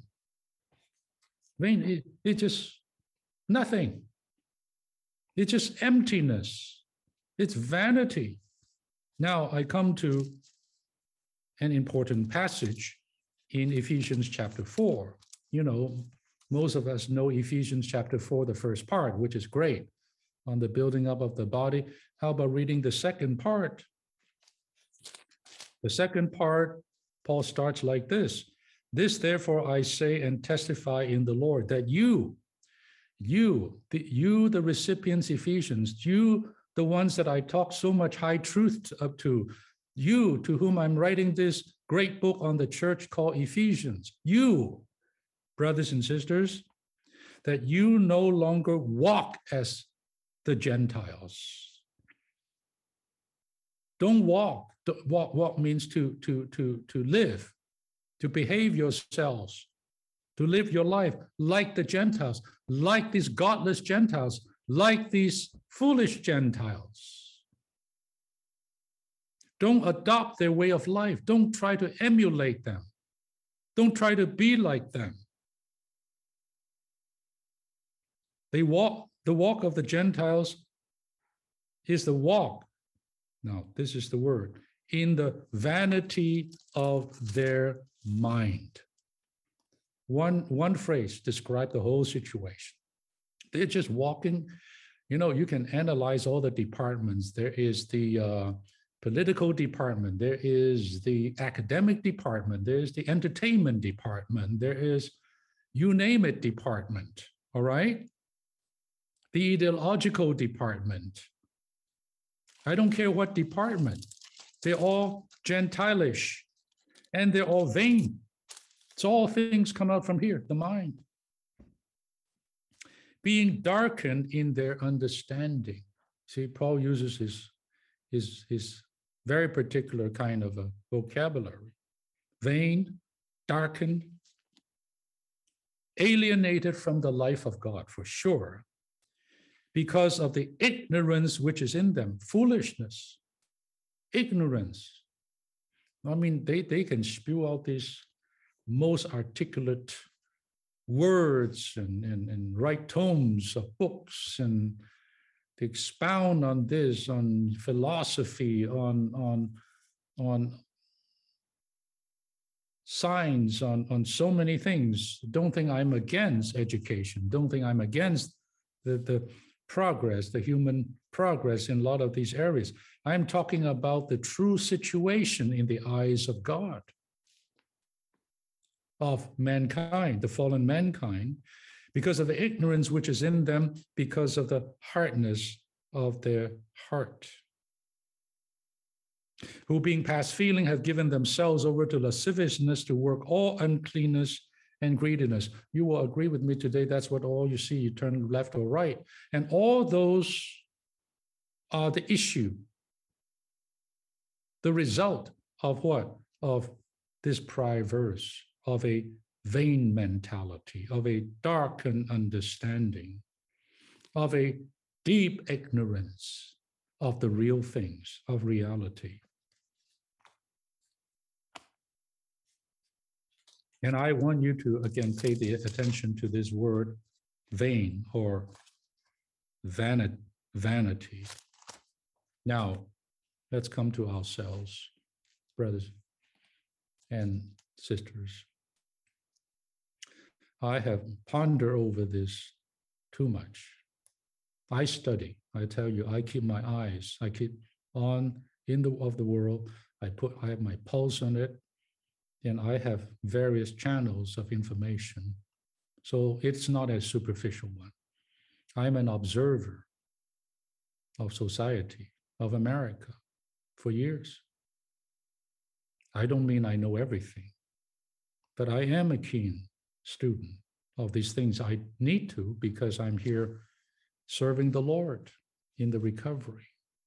It's just nothing. It's just emptiness. It's vanity. Now I come to an important passage in Ephesians chapter 4. Most of us know Ephesians chapter 4, the first part, which is great, on the building up of the body. How about reading the second part? The second part, Paul starts like this. This, therefore, I say and testify in the Lord, that you, the recipients, Ephesians, you, the ones that I talk so much high truth up to, you, to whom I'm writing this great book on the church called Ephesians, you, brothers and sisters, that you no longer walk as the Gentiles. Don't walk. Walk means to live, to behave yourselves, to live your life like the Gentiles, like these godless Gentiles, like these foolish Gentiles. Don't adopt their way of life. Don't try to emulate them. Don't try to be like them. The walk of the Gentiles is the walk. Now, this is the word. In the vanity of their mind. One phrase describes the whole situation. They're just walking. You can analyze all the departments. There is the political department. There is the academic department. There's the entertainment department. There is, you name it, department. All right? The ideological department. I don't care what department. They're all Gentilish and they're all vain. It's all things come out from here, the mind. Being darkened in their understanding. See, Paul uses his very particular kind of a vocabulary. Vain, darkened, alienated from the life of God, for sure, because of the ignorance which is in them, foolishness, ignorance. I mean, they can spew out these most articulate words and write tomes of books and to expound on this, on philosophy, on science, on so many things. Don't think I'm against education. Don't think I'm against the progress, the human progress in a lot of these areas. I'm talking about the true situation in the eyes of God, of mankind, the fallen mankind, because of the ignorance which is in them, because of the hardness of their heart, who being past feeling have given themselves over to lasciviousness to work all uncleanness and greediness. You will agree with me today, that's what all you see, you turn left or right. And all those are the issue, the result of what? Of this prior verse, of a vain mentality, of a darkened understanding, of a deep ignorance of the real things, of reality. And I want you to, again, pay the attention to this word vain or vanity. Now, let's come to ourselves, brothers and sisters. I have pondered over this too much. I study. I tell you, I keep my eyes. I keep on of the world. I have my pulse on it, and I have various channels of information. So it's not a superficial one. I'm an observer of society, of America, for years. I don't mean I know everything, but I am a keen student of these things. I need to, because I'm here serving the Lord in the recovery.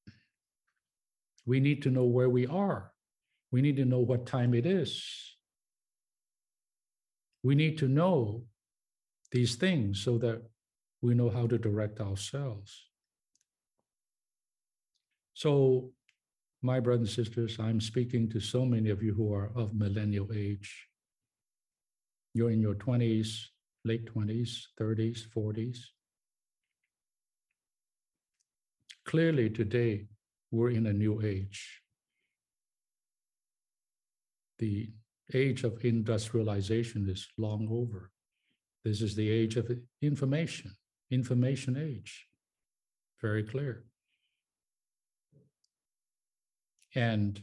We need to know where we are. We need to know what time it is. We need to know these things so that we know how to direct ourselves. So, my brothers and sisters, I'm speaking to so many of you who are of millennial age. You're in your 20s, late 20s, 30s, 40s. Clearly today, we're in a new age. The age of industrialization is long over. This is the age of information age. Very clear. And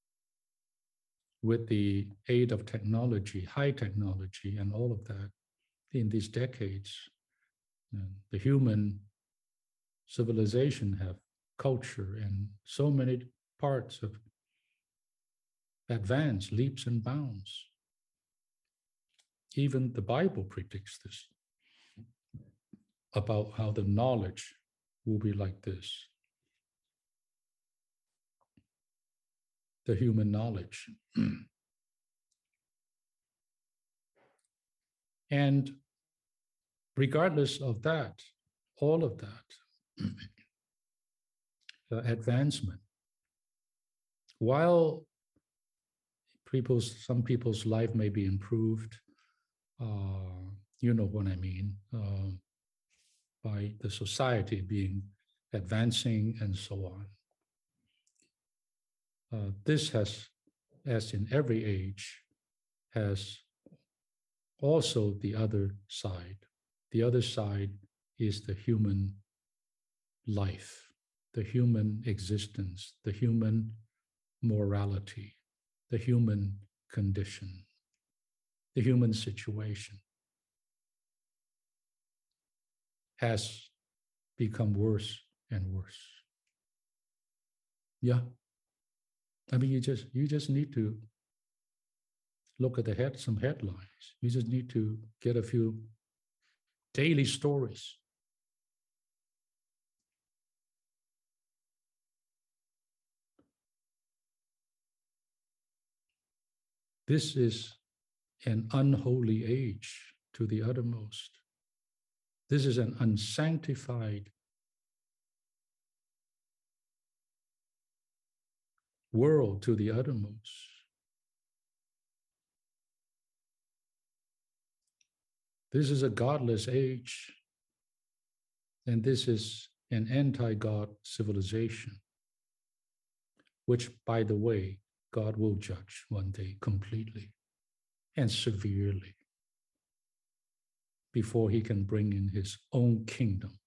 with the aid of technology, high technology, and all of that, in these decades, the human civilization have culture and so many parts of advance leaps and bounds. Even the Bible predicts this, about how the knowledge will be like this. The human knowledge. And regardless of that, all of that, advancement, while some people's life may be improved, you know what I mean, by the society being advancing and so on. This has, as in every age, has also the other side. The other side is the human life, the human existence, the human morality, the human condition, the human situation has become worse and worse. Yeah. I mean, you just need to look at some headlines. You just need to get a few daily stories. This is an unholy age to the uttermost. This is an unsanctified world to the uttermost. This is a godless age, and this is an anti-God civilization, which, by the way, God will judge one day completely and severely before he can bring in his own kingdom.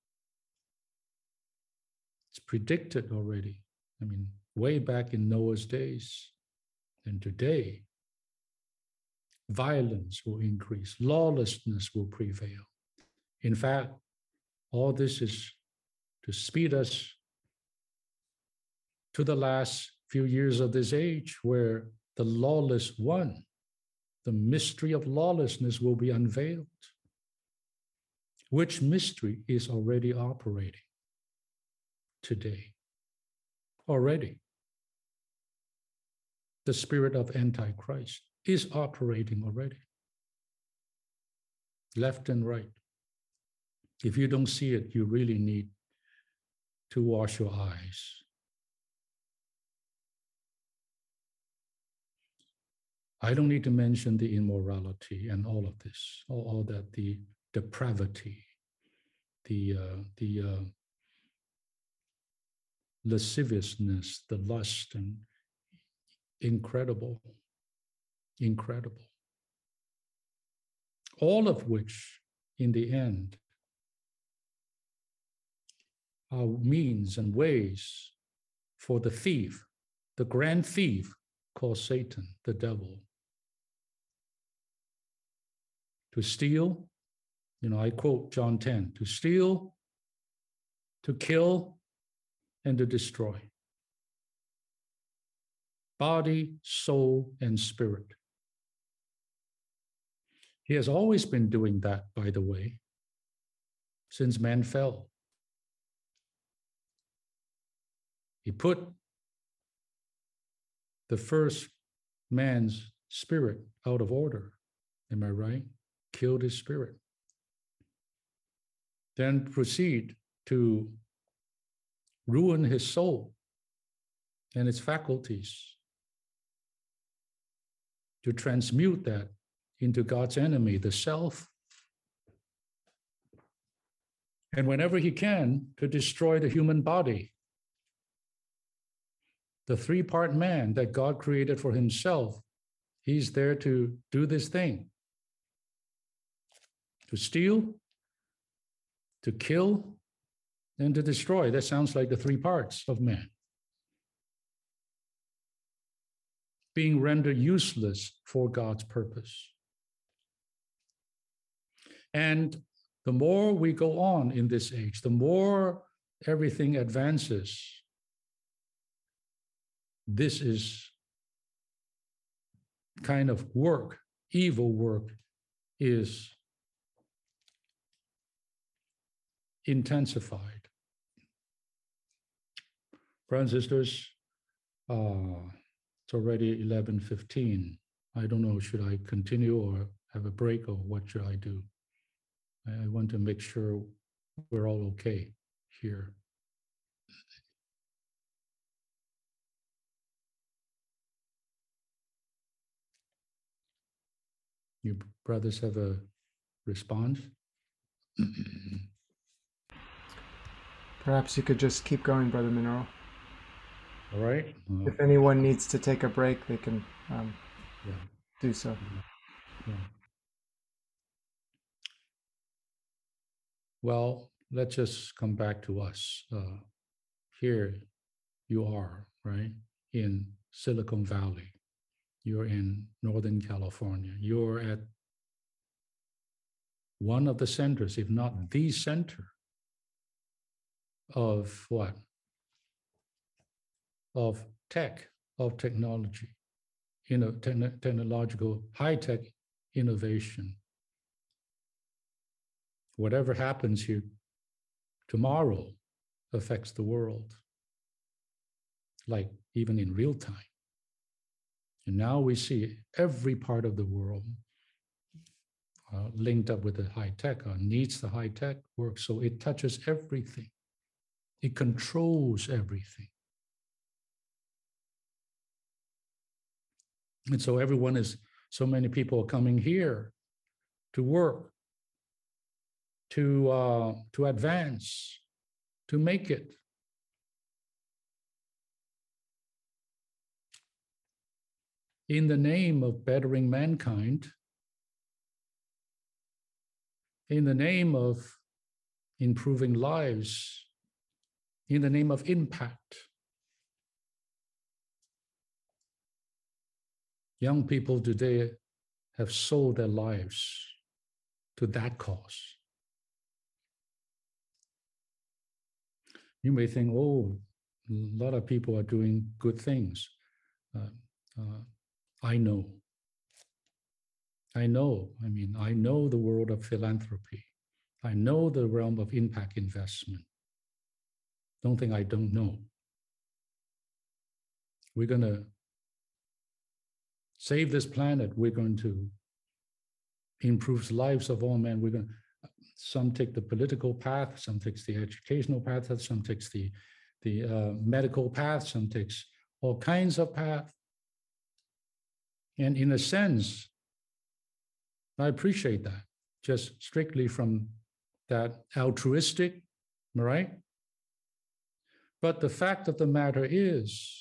It's predicted already. I mean, way back in Noah's days. And today, violence will increase, lawlessness will prevail. In fact, all this is to speed us to the last few years of this age, where the lawless one, the mystery of lawlessness, will be unveiled, which mystery is already operating today. Already. the spirit of Antichrist is operating already, left and right. If you don't see it, you really need to wash your eyes. I don't need to mention the immorality and all of this, all that, the depravity, the lasciviousness, the lust, and incredible. All of which, in the end, are means and ways for the thief, the grand thief called Satan, the devil, to steal. I quote John 10, to steal, to kill, and to destroy. Body, soul, and spirit. He has always been doing that, by the way, since man fell. He put the first man's spirit out of order. Am I right? Killed his spirit. Then proceed to ruin his soul and its faculties, to transmute that into God's enemy, the self. And whenever he can, to destroy the human body, the three-part man that God created for himself. He's there to do this thing, to steal, to kill, and to destroy. That sounds like the three parts of man. Being rendered useless for God's purpose. And the more we go on in this age, the more everything advances. This is kind of work, evil work, is intensified. Brothers and sisters, it's already 11:15. I don't know, should I continue or have a break, or what should I do? I want to make sure we're all okay here. You brothers have a response? Perhaps you could just keep going, Brother Mineral. All right. If anyone needs to take a break, they can do so. Yeah. Well, let's just come back to us. Here you are, right, in Silicon Valley. You're in Northern California. You're at one of the centers, if not the center, of what? Of tech, of technology, technological, high-tech innovation. Whatever happens here tomorrow affects the world, like even in real time. And now we see every part of the world linked up with the high tech, needs the high tech work. So it touches everything. It controls everything. And so so many people are coming here to work, to advance, to make it. In the name of bettering mankind, in the name of improving lives, in the name of impact. Young people today have sold their lives to that cause. You may think, oh, a lot of people are doing good things. I know. I know the world of philanthropy. I know the realm of impact investment. Don't think I don't know. We're going to save this planet. We're going to improve the lives of all men. Some take the political path, some takes the educational path, some takes the medical path, some takes all kinds of paths. And in a sense, I appreciate that, just strictly from that altruistic, right? But the fact of the matter is,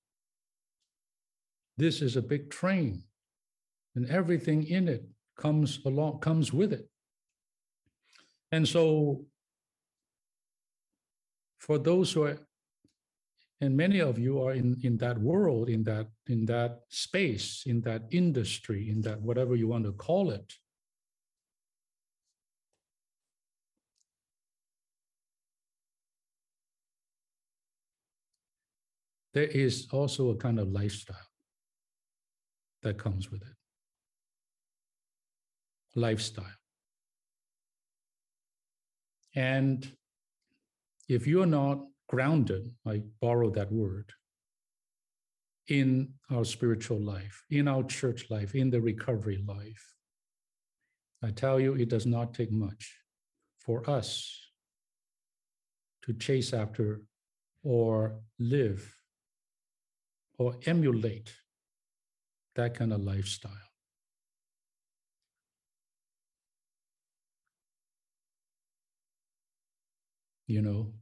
this is a big train, and everything in it comes with it. And so for those who are, and many of you are in that world, in that space, in that industry, in that whatever you want to call it, there is also a kind of lifestyle that comes with it. Lifestyle. And if you're not grounded, I borrow that word, in our spiritual life, in our church life, in the recovery life, I tell you, it does not take much for us to chase after or live or emulate that kind of lifestyle. You know,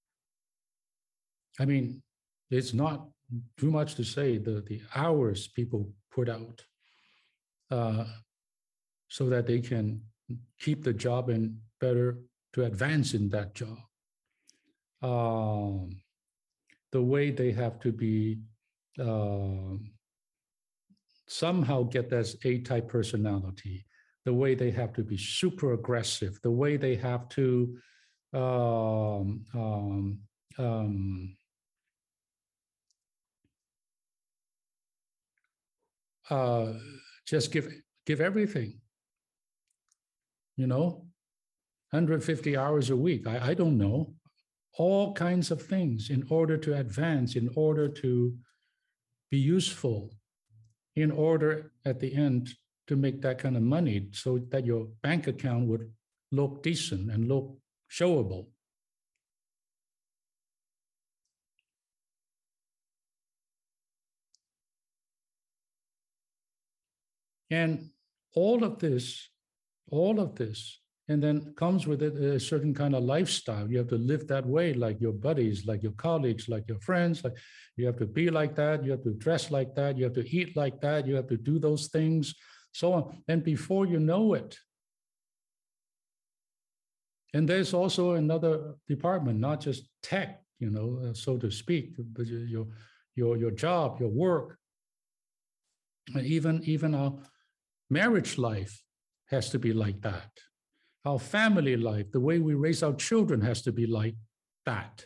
I mean, it's not too much to say the hours people put out so that they can keep the job and better to advance in that job. The way they have to be somehow get that A-type personality, the way they have to be super aggressive, the way they have to just give everything, you know, 150 hours a week. I don't know, all kinds of things in order to advance, in order to be useful, in order at the end to make that kind of money so that your bank account would look decent and look showable. And all of this, and then comes with it a certain kind of lifestyle. You have to live that way, like your buddies, like your colleagues, like your friends. Like you have to be like that. You have to dress like that. You have to eat like that. You have to do those things, so on. And before you know it, and there's also another department, not just tech, you know, so to speak, but your job, your work, and even our marriage life has to be like that. Our family life, the way we raise our children has to be like that.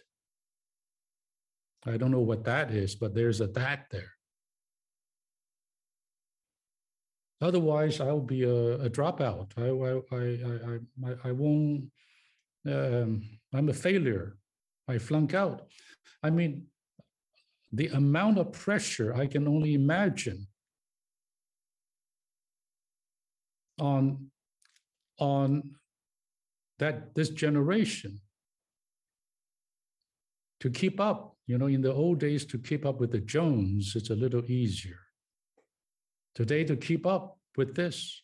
I don't know what that is, but there's a that there. Otherwise, I'll be a dropout. I won't. I'm a failure. I flunk out. I mean, the amount of pressure I can only imagine on that this generation to keep up. You know, in the old days, to keep up with the Jones, it's a little easier. Today, to keep up with this.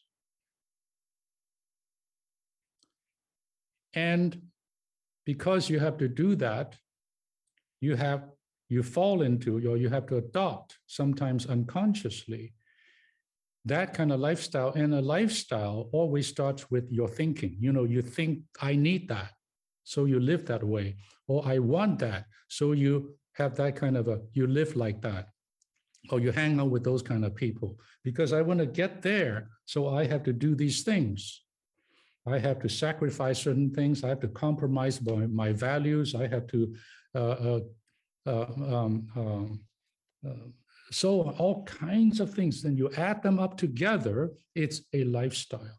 And because you have to do that, you fall into, or you have to adopt, sometimes unconsciously, that kind of lifestyle. And a lifestyle always starts with your thinking. You know, you think, I need that, so you live that way. Or I want that, so you have that kind of you live like that. Or you hang out with those kind of people. Because I want to get there, so I have to do these things. I have to sacrifice certain things. I have to compromise my values. I have to so all kinds of things. Then you add them up together, it's a lifestyle.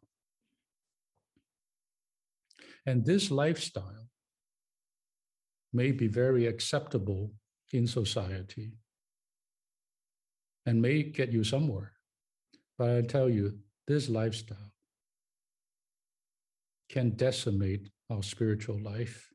And this lifestyle may be very acceptable in society and may get you somewhere. But I tell you, this lifestyle can decimate our spiritual life,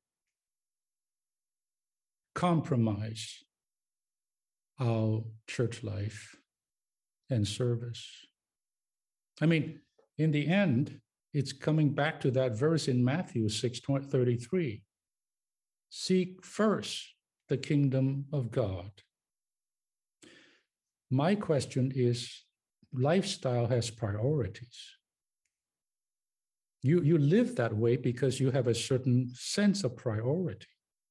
compromise our church life and service. I mean, in the end, it's coming back to that verse in Matthew 6:33. Seek first the kingdom of God. My question is, lifestyle has priorities. You live that way because you have a certain sense of priority.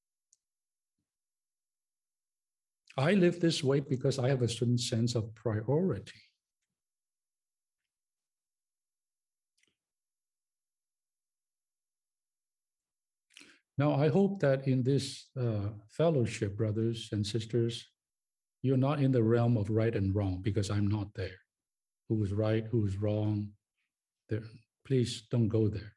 I live this way because I have a certain sense of priority. Now, I hope that in this fellowship, brothers and sisters, you're not in the realm of right and wrong, because I'm not there. Who is right, who is wrong? There, please don't go there.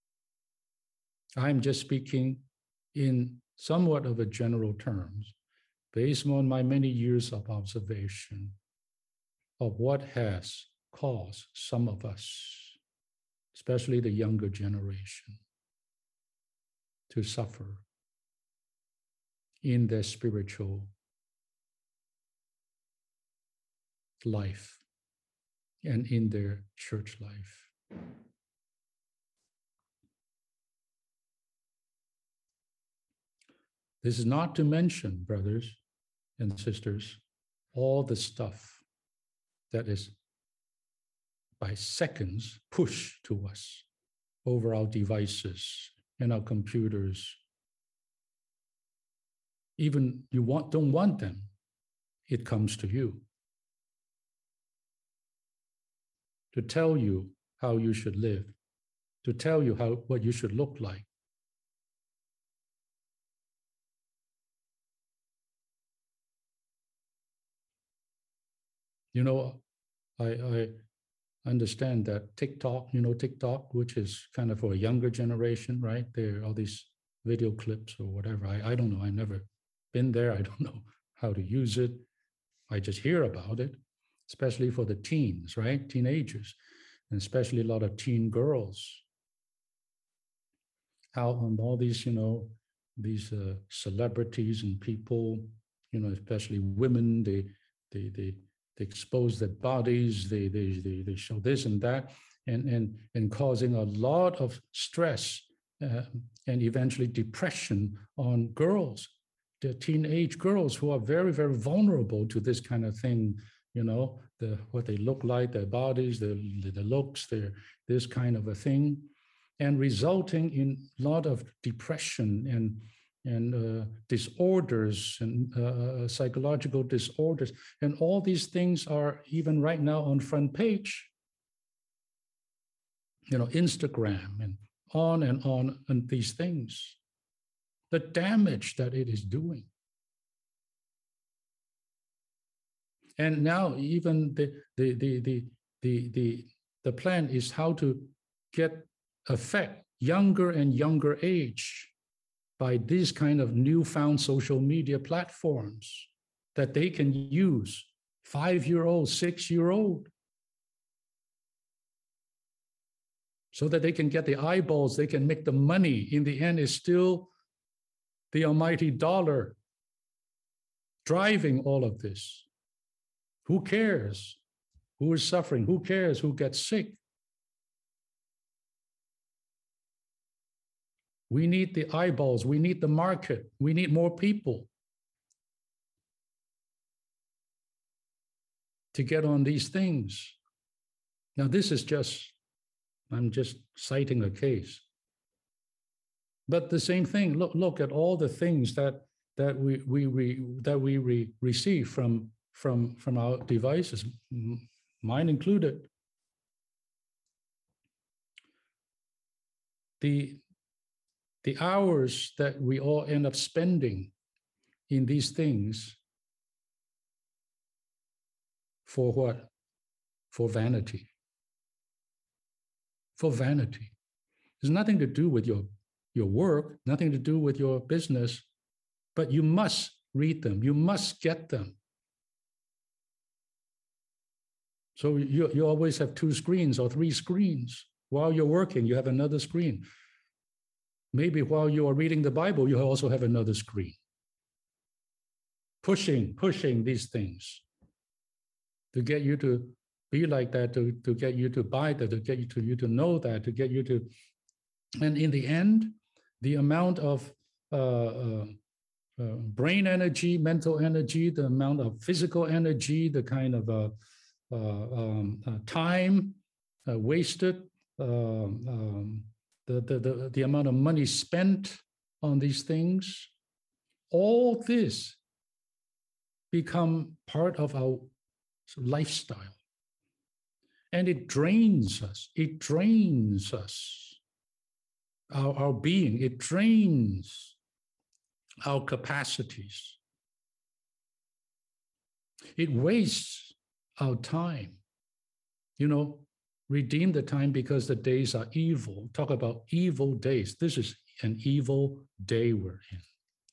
I'm just speaking in somewhat of a general terms, based on my many years of observation of what has caused some of us, especially the younger generation, to suffer in their spiritual life and in their church life. This is not to mention, brothers and sisters, all the stuff that is by seconds pushed to us over our devices and our computers. Even you don't want them, it comes to you to tell you how you should live, to tell you what you should look like. You know, I understand that TikTok, TikTok, which is kind of for a younger generation, right? There are all these video clips or whatever. I don't know. I've never been there. I don't know how to use it. I just hear about it, especially for the teens, right? Teenagers, and especially a lot of teen girls. How on all these, these celebrities and people, especially women, they expose their bodies, they show this and that, and causing a lot of stress and eventually depression on girls, the teenage girls who are very, very vulnerable to this kind of thing, what they look like, their bodies, the looks, this kind of a thing, and resulting in a lot of depression and disorders and psychological disorders. And all these things are even right now on front page, Instagram and on and these things, the damage that it is doing. And now even the plan is how to affect younger and younger age by these kind of newfound social media platforms that they can use, 5-year-old, 6-year-old, so that they can get the eyeballs, they can make the money. In the end, it's still the almighty dollar driving all of this. Who cares who is suffering? Who cares who gets sick? We need the eyeballs. We need the market. We need more people to get on these things. Now, this is I'm just citing a case. But the same thing, look at all the things that we receive from our devices, mine included. The hours that we all end up spending in these things, for what? For vanity. For vanity. There's nothing to do with your work, nothing to do with your business, but you must read them, you must get them, So you always have 2 screens or 3 screens. While you're working, you have another screen. Maybe while you are reading the Bible, you also have another screen. Pushing these things to get you to be like that, to get you to buy that, to get you to know that, to get you to, and in the end, the amount of brain energy, mental energy, the amount of physical energy, the kind of time wasted, the amount of money spent on these things, all this become part of our lifestyle. And it drains us. It drains us, our being. It drains our capacities. It wastes our time. You know, redeem the time because the days are evil. Talk about evil days. This is an evil day we're in.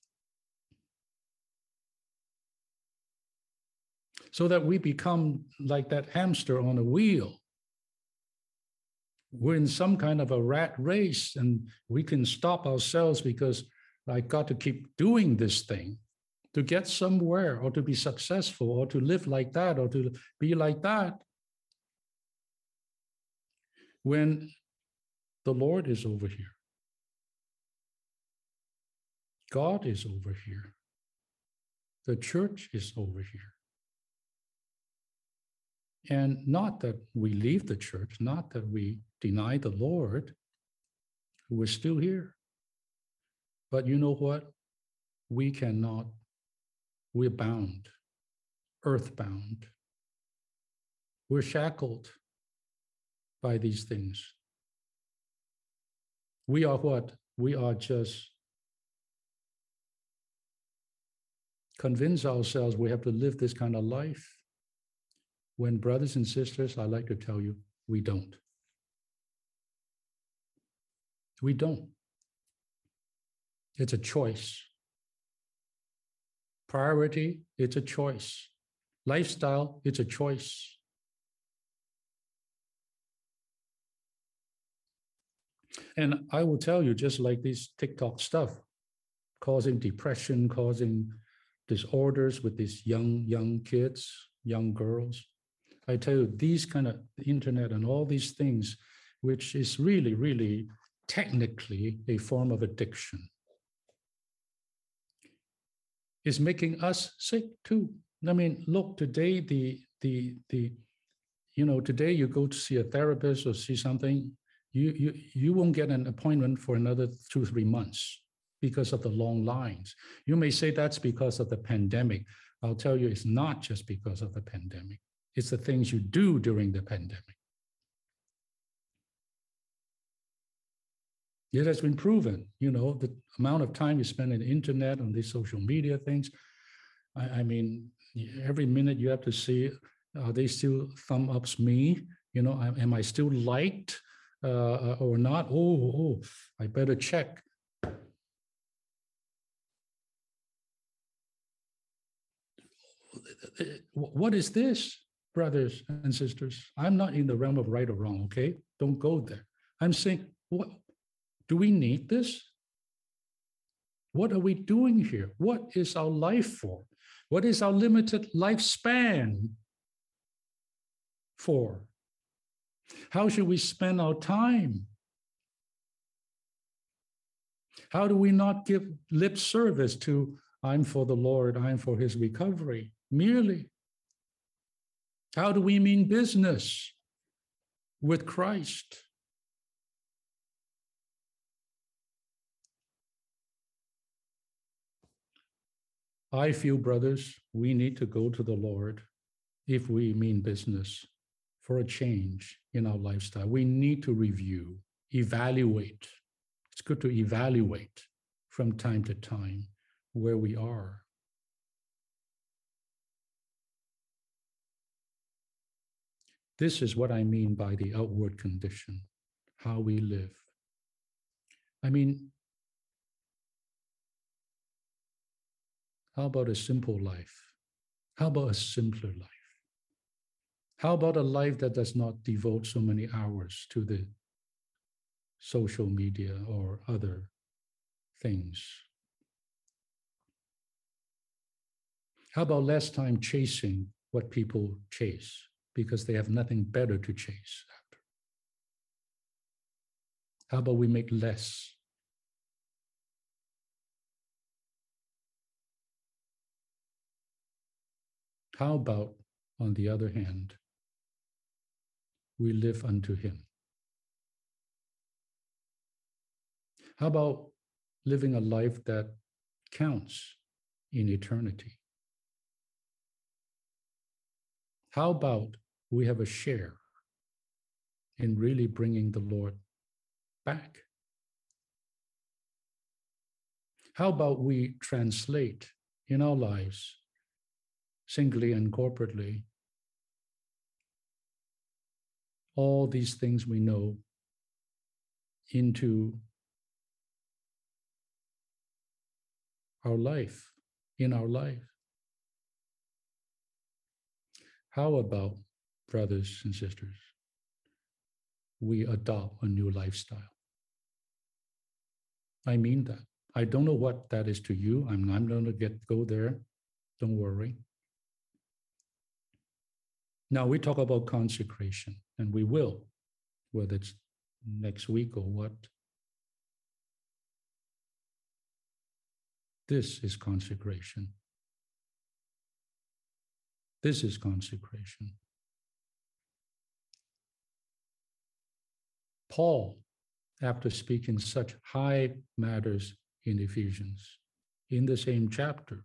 So that we become like that hamster on a wheel. We're in some kind of a rat race, and we can stop ourselves because I got to keep doing this thing to get somewhere, or to be successful, or to live like that, or to be like that. When the Lord is over here, God is over here, the church is over here. And not that we leave the church, not that we deny the Lord, we're still here. But you know what? We cannot, we're bound, earthbound. We're shackled by these things. We are what? We are just convince ourselves we have to live this kind of life. When, brothers and sisters, I like to tell you, we don't. We don't. It's a choice. Priority, it's a choice. Lifestyle, it's a choice. And I will tell you, just like this TikTok stuff, causing depression, causing disorders with these young kids, young girls. I tell you, these kind of internet and all these things, which is really, really technically a form of addiction, is making us sick too. I mean, look, today today you go to see a therapist or see something, you won't get an appointment for another 2-3 months because of the long lines. You may say that's because of the pandemic. I'll tell you, it's not just because of the pandemic. It's the things you do during the pandemic. It has been proven, the amount of time you spend on the internet, on these social media things. I mean, every minute you have to see, are they still thumb ups me? Am I still liked or not? Oh, I better check. What is this, brothers and sisters? I'm not in the realm of right or wrong, okay? Don't go there. I'm saying, what do we need this? What are we doing here? What is our life for? What is our limited lifespan for? How should we spend our time? How do we not give lip service to, I'm for the Lord, I'm for his recovery, merely? How do we mean business with Christ? I feel, brothers, we need to go to the Lord if we mean business for a change in our lifestyle. We need to review, evaluate. It's good to evaluate from time to time where we are. This is what I mean by the outward condition, how we live. I mean, how about a simple life? How about a simpler life? How about a life that does not devote so many hours to the social media or other things? How about less time chasing what people chase because they have nothing better to chase after? How about we make less? How about, on the other hand, we live unto him? How about living a life that counts in eternity? How about we have a share in really bringing the Lord back? How about we translate in our lives, singly and corporately, all these things we know into our life, in our life? How about, brothers and sisters, we adopt a new lifestyle? I mean that. I don't know what that is to you. I'm not going to go there. Don't worry. Now we talk about consecration, and we will, whether it's next week or what. This is consecration. This is consecration. Paul, after speaking such high matters in Ephesians, in the same chapter,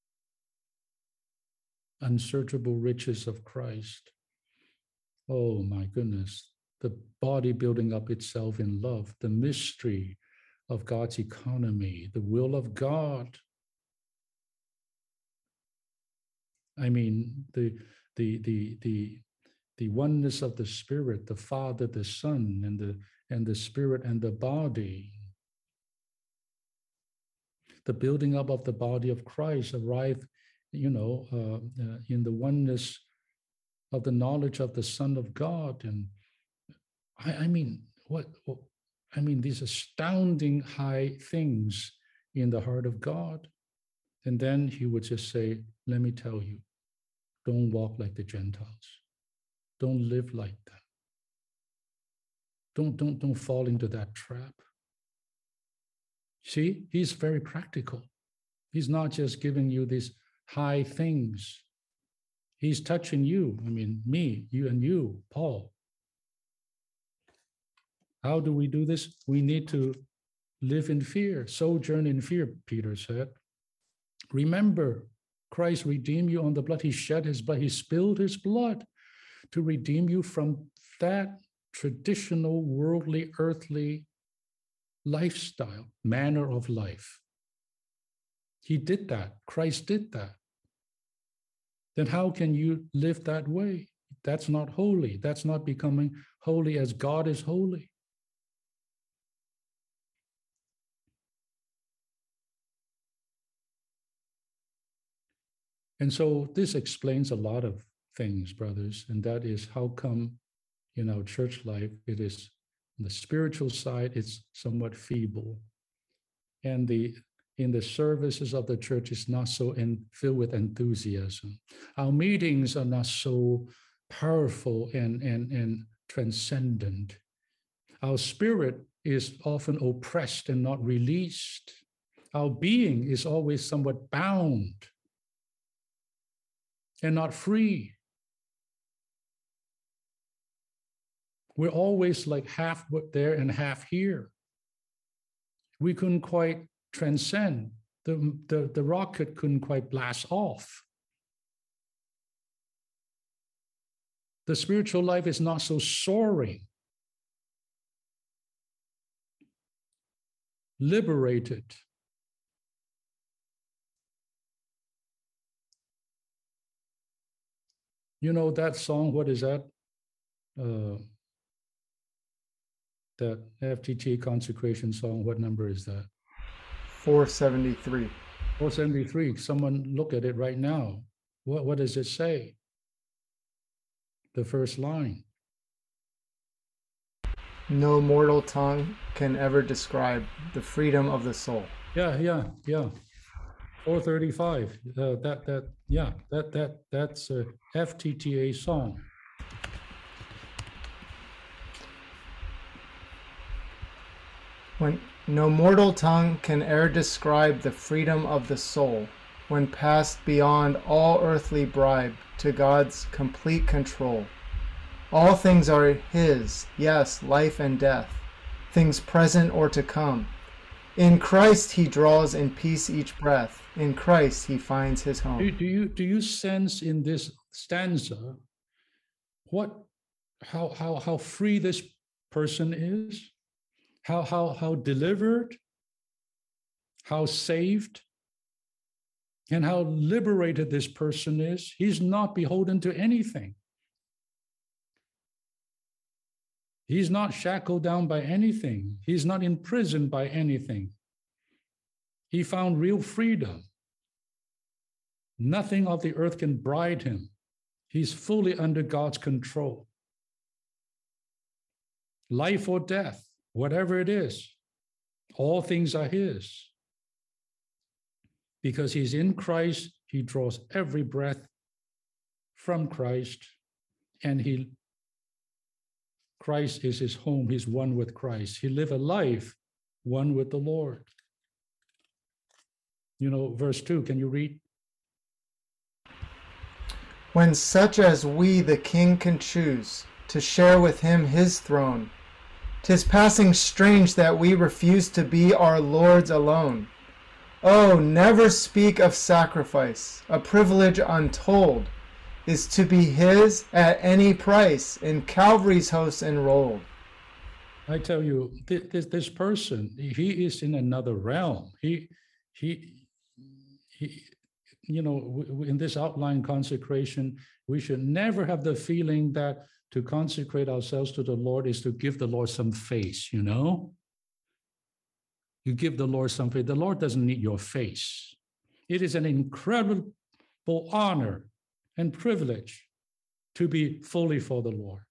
unsearchable riches of Christ. Oh my goodness, the body building up itself in love, the mystery of God's economy, the will of God. I mean, the oneness of the Spirit, the Father, the Son, and the Spirit and the body. The building up of the body of Christ arrive, in the oneness of the knowledge of the Son of God. And I mean, these astounding high things in the heart of God. And then he would just say, let me tell you, don't walk like the Gentiles. Don't live like that. Don't fall into that trap. See, he's very practical. He's not just giving you these high things. He's touching you. I mean, me, you and you, Paul. How do we do this? We need to live in fear, sojourn in fear, Peter said. Remember, Christ redeemed you on the blood. He shed his blood. He spilled his blood to redeem you from that traditional, worldly, earthly lifestyle, manner of life. He did that. Christ did that. Then how can you live that way? That's not holy. That's not becoming holy as God is holy. And so this explains a lot of things, brothers, and that is how come in our church life, it is on the spiritual side, it's somewhat feeble. And in the services of the church is not so filled with enthusiasm. Our meetings are not so powerful and transcendent. Our spirit is often oppressed and not released. Our being is always somewhat bound and not free. We're always like half there and half here. We couldn't quite transcend. The rocket couldn't quite blast off. The spiritual life is not so soaring, liberated. You know that song, what is that? That FTT consecration song, what number is that? 473. 473. Someone look at it right now. What does it say? the first line. No mortal tongue can ever describe the freedom of the soul. Yeah. 435. That's a FTTA song. When no mortal tongue can e'er describe the freedom of the soul, when passed beyond all earthly bribe to God's complete control. All things are His, yes, life and death, things present or to come. In Christ He draws in peace each breath. In Christ He finds His home. Do you sense in this stanza how free this person is? How delivered, how saved, and how liberated this person is? He's not beholden to anything. He's not shackled down by anything. He's not imprisoned by anything. He found real freedom. Nothing of the earth can bride him. He's fully under God's control. Life or death, whatever it is, all things are his. Because he's in Christ, he draws every breath from Christ, and Christ is his home. He's one with Christ. He lives a life one with the Lord. Verse 2, can you read? When such as we the King can choose to share with him his throne, 'tis passing strange that we refuse to be our Lord's alone. Oh, never speak of sacrifice. A privilege untold is to be his at any price, in Calvary's host enrolled. I tell you, this person, he is in another realm. He in this outline consecration, we should never have the feeling that to consecrate ourselves to the Lord is to give the Lord some face, You give the Lord some face. The Lord doesn't need your face. It is an incredible honor and privilege to be fully for the Lord,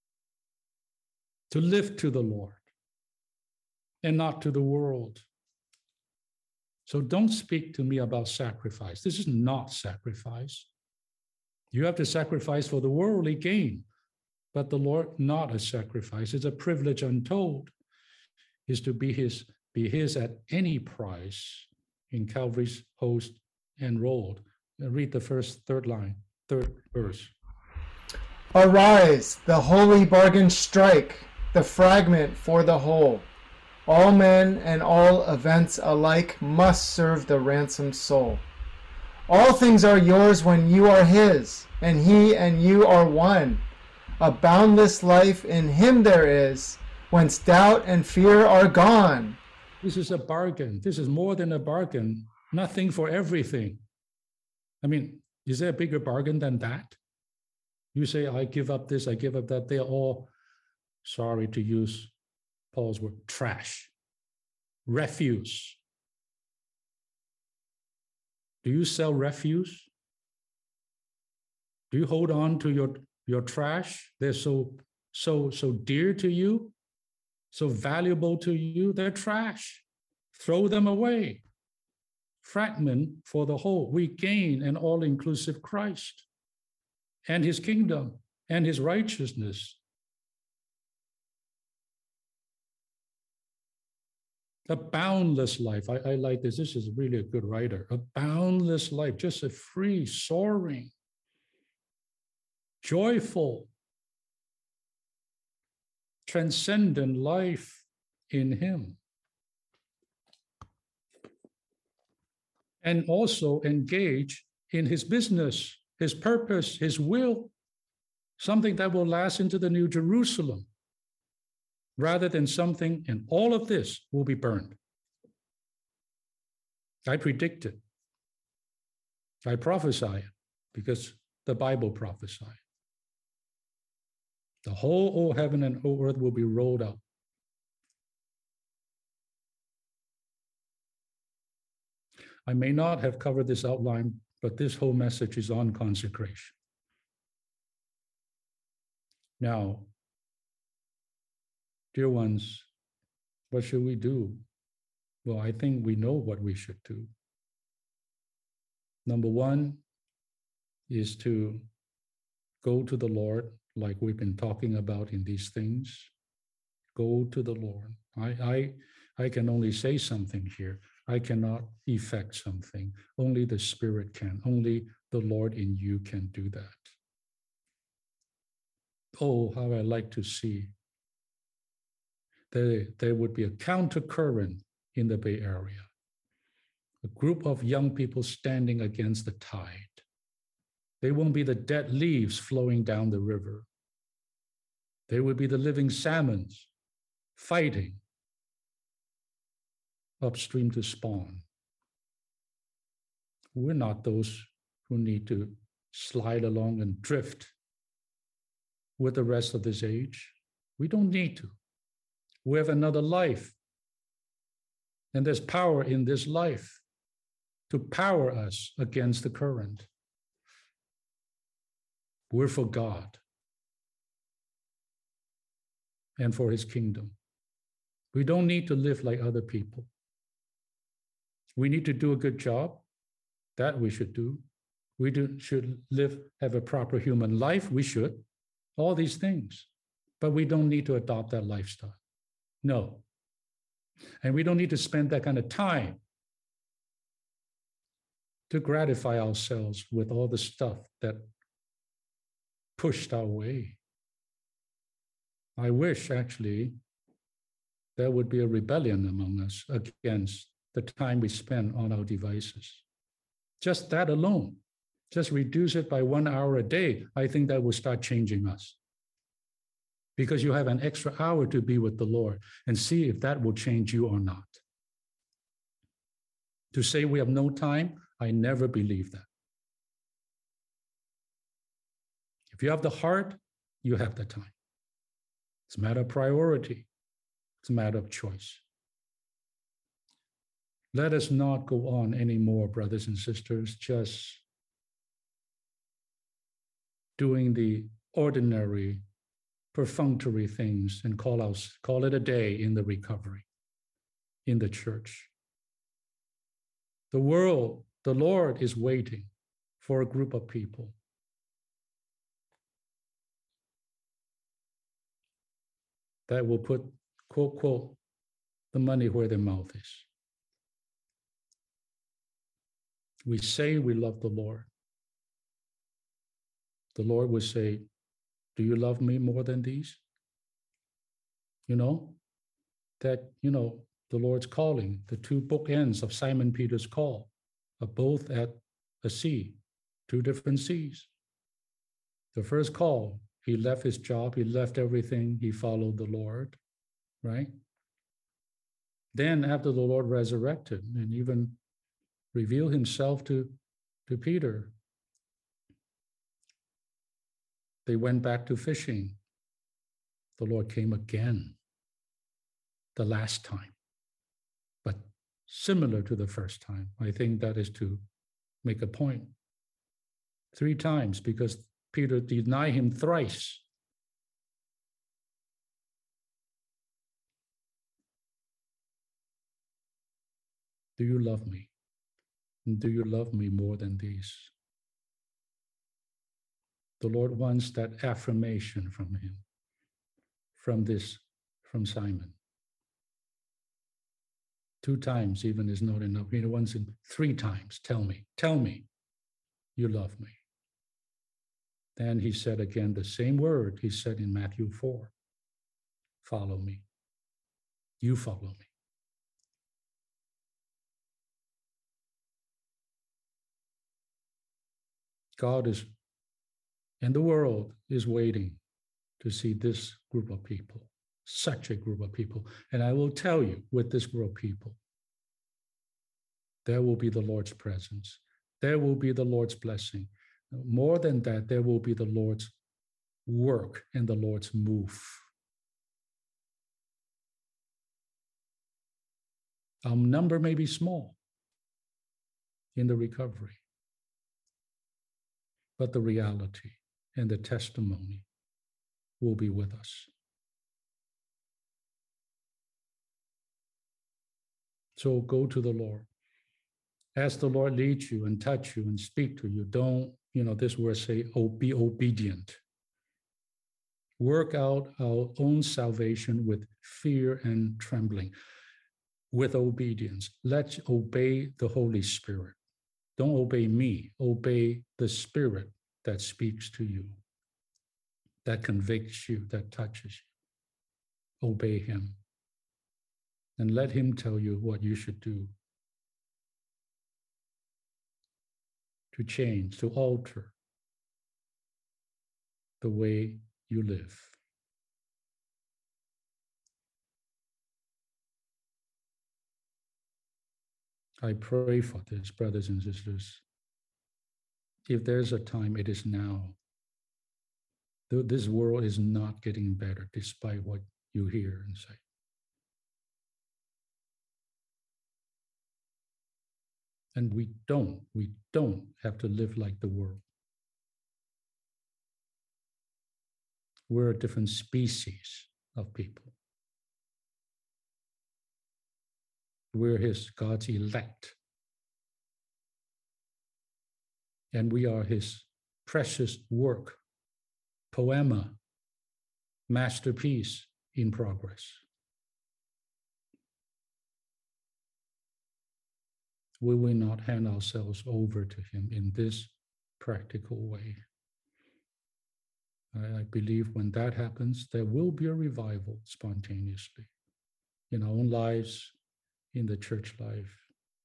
to live to the Lord and not to the world. So don't speak to me about sacrifice. This is not sacrifice. You have to sacrifice for the worldly gain, but the Lord, not a sacrifice. It's a privilege untold, is to be his at any price, in Calvary's host enrolled. Read the third verse. Arise, the holy bargain strike, the fragment for the whole. All men and all events alike must serve the ransomed soul. All things are yours when you are his, and he and you are one. A boundless life in him there is, whence doubt and fear are gone. This is a bargain. This is more than a bargain. Nothing for everything. I mean, is there a bigger bargain than that? You say, I give up this, I give up that. They're all, sorry to use Paul's word, trash, refuse. Do you sell refuse? Do you hold on to your trash? They're so dear to you, so valuable to you. They're trash. Throw them away. Fragment for the whole. We gain an all-inclusive Christ and his kingdom and his righteousness. A boundless life. I like this. This is really a good writer. A boundless life, just a free, soaring, joyful, transcendent life in him. And also engage in his business, his purpose, his will, something that will last into the New Jerusalem, rather than something, and all of this will be burned. I predict it. I prophesy it because the Bible prophesied. The whole old heaven and old earth will be rolled out. I may not have covered this outline, but this whole message is on consecration. Now, dear ones, what should we do? Well, I think we know what we should do. Number one is to go to the Lord, like we've been talking about in these things. Go to the Lord. I can only say something here. I cannot effect something. Only the Spirit can. Only the Lord in you can do that. Oh, how I like to see there would be a countercurrent in the Bay Area. A group of young people standing against the tide. They won't be the dead leaves flowing down the river. They would be the living salmons fighting upstream to spawn. We're not those who need to slide along and drift with the rest of this age. We don't need to. We have another life. And there's power in this life to power us against the current. We're for God and for his kingdom. We don't need to live like other people. We need to do a good job. That we should do. We should have a proper human life. We should. All these things. But we don't need to adopt that lifestyle. No. And we don't need to spend that kind of time to gratify ourselves with all the stuff that pushed our way. I wish, actually, there would be a rebellion among us against the time we spend on our devices. Just that alone, just reduce it by 1 hour a day. I think that will start changing us. Because you have an extra hour to be with the Lord, and see if that will change you or not. To say we have no time, I never believe that. If you have the heart, you have the time. It's a matter of priority. It's a matter of choice. Let us not go on anymore, brothers and sisters, just doing the ordinary, perfunctory things and call it a day in the recovery, in the church. The world, the Lord is waiting for a group of people that will put, quote, quote, the money where their mouth is. We say we love the Lord. The Lord will say, do you love me more than these? You know, that, the Lord's calling, the two bookends of Simon Peter's call are both at a sea, two different seas. The first call, he left his job, he left everything, he followed the Lord, right? Then after the Lord resurrected and even revealed himself to Peter, they went back to fishing. The Lord came again, the last time, but similar to the first time. I think that is to make a point. 3 times, because Peter denied him thrice. Do you love me? And do you love me more than these? The Lord wants that affirmation from him, from Simon. 2 times even is not enough. He wants him 3 times. Tell me, you love me. Then he said again the same word he said in Matthew 4. Follow me. You follow me. God is, and the world is waiting to see this group of people, such a group of people. And I will tell you, with this group of people, there will be the Lord's presence. There will be the Lord's blessing. More than that, there will be the Lord's work and the Lord's move. Our number may be small in the recovery, but the reality and the testimony will be with us. So go to the Lord. Ask the Lord lead you and touch you and speak to you. Don't, this word say, oh, be obedient. Work out our own salvation with fear and trembling, with obedience. Let's obey the Holy Spirit. Don't obey me, obey the Spirit that speaks to you, that convicts you, that touches you. Obey him. And let him tell you what you should do to change, to alter the way you live. I pray for this, brothers and sisters. If there's a time, it is now. This world is not getting better despite what you hear and say. And we don't have to live like the world. We're a different species of people. We're God's elect. And we are his precious work, poema, masterpiece in progress. Will we not hand ourselves over to him in this practical way? I believe when that happens, there will be a revival spontaneously in our own lives, in the church life.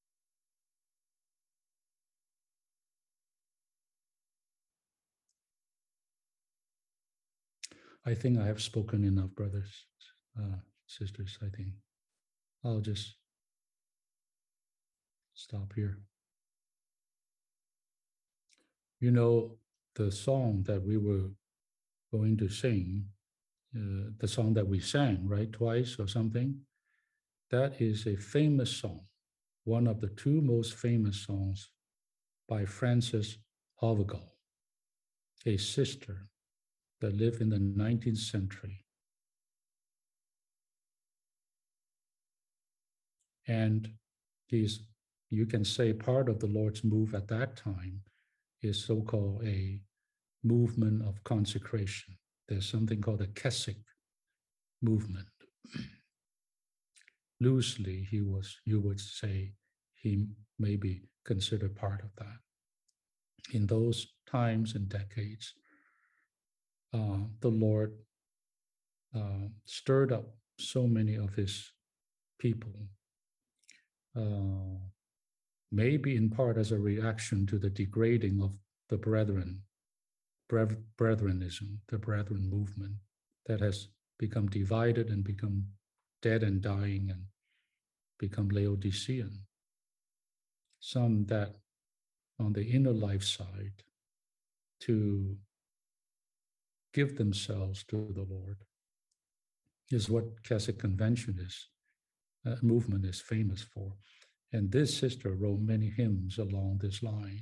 I think I have spoken enough, brothers, sisters. I think I'll just stop here. The song that we were going to sing, the song that we sang, right, twice or something, that is a famous song, one of the two most famous songs by Frances Hovigal, a sister that lived in the 19th century. And you can say part of the Lord's move at that time is so-called a movement of consecration. There's something called the Keswick movement. Loosely, you would say he may be considered part of that. In those times and decades, the Lord stirred up so many of his people, maybe in part as a reaction to the degrading of the Brethrenism, the Brethren movement that has become divided and become dead and dying and become Laodicean. Some that on the inner life side to give themselves to the Lord is what Keswick Convention movement is famous for. And this sister wrote many hymns along this line.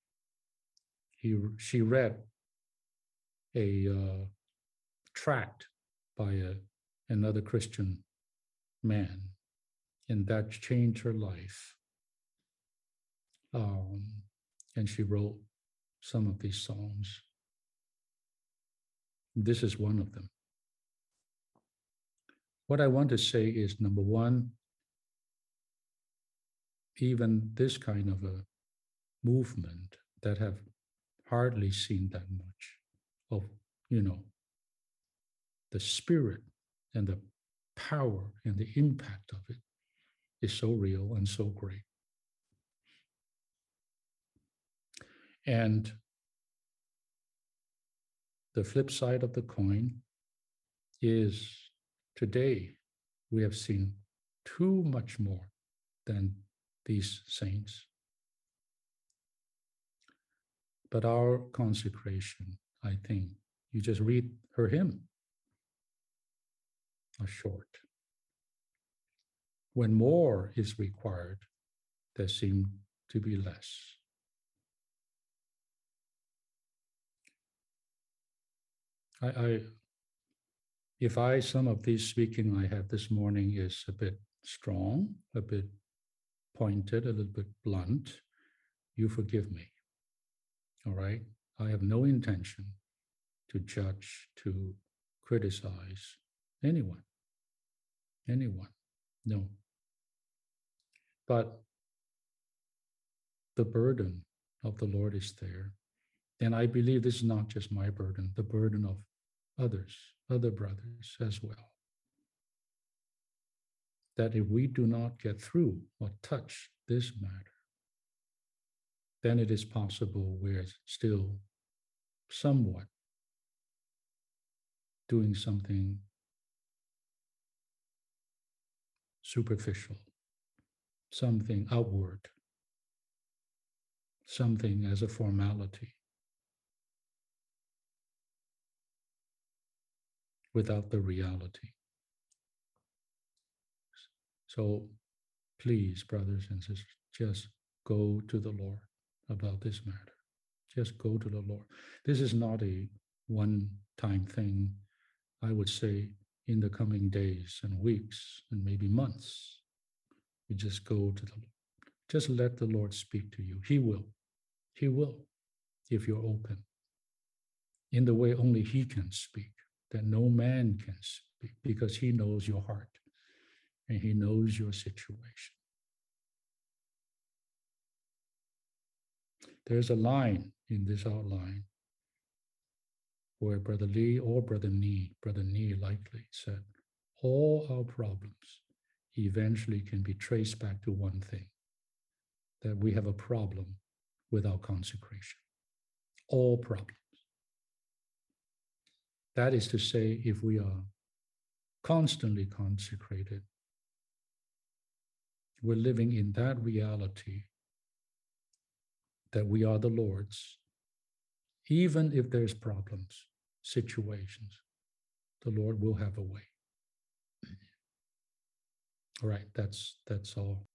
She read a tract by another Christian man, and that changed her life. And she wrote some of these songs. This is one of them. What I want to say is, number one, even this kind of a movement that have hardly seen that much of, the spirit and the power and the impact of it is so real and so great. And the flip side of the coin is today we have seen too much more than these saints. But our consecration, I think, you just read her hymn, a short. When more is required, there seem to be less. If some of these speaking I have this morning is a bit strong, a bit pointed, a little bit blunt, you forgive me. All right? I have no intention to judge, to criticize anyone. Anyone. No. But the burden of the Lord is there. And I believe this is not just my burden, the burden of others, other brothers as well. That if we do not get through or touch this matter, then it is possible we're still somewhat doing something superficial, something outward, something as a formality, without the reality. So please, brothers and sisters, just go to the Lord about this matter. Just go to the Lord. This is not a one-time thing. I would say in the coming days and weeks and maybe months, you just go to the Lord. Just let the Lord speak to you. He will. He will, if you're open, in the way only He can speak, that no man can speak, because He knows your heart and He knows your situation. There's a line in this outline where Brother Lee or Brother Nee likely said, all our problems eventually can be traced back to one thing, that we have a problem with our consecration. All problems. That is to say, if we are constantly consecrated, we're living in that reality that we are the Lord's, even if there's problems, situations, the Lord will have a way. All right, that's all.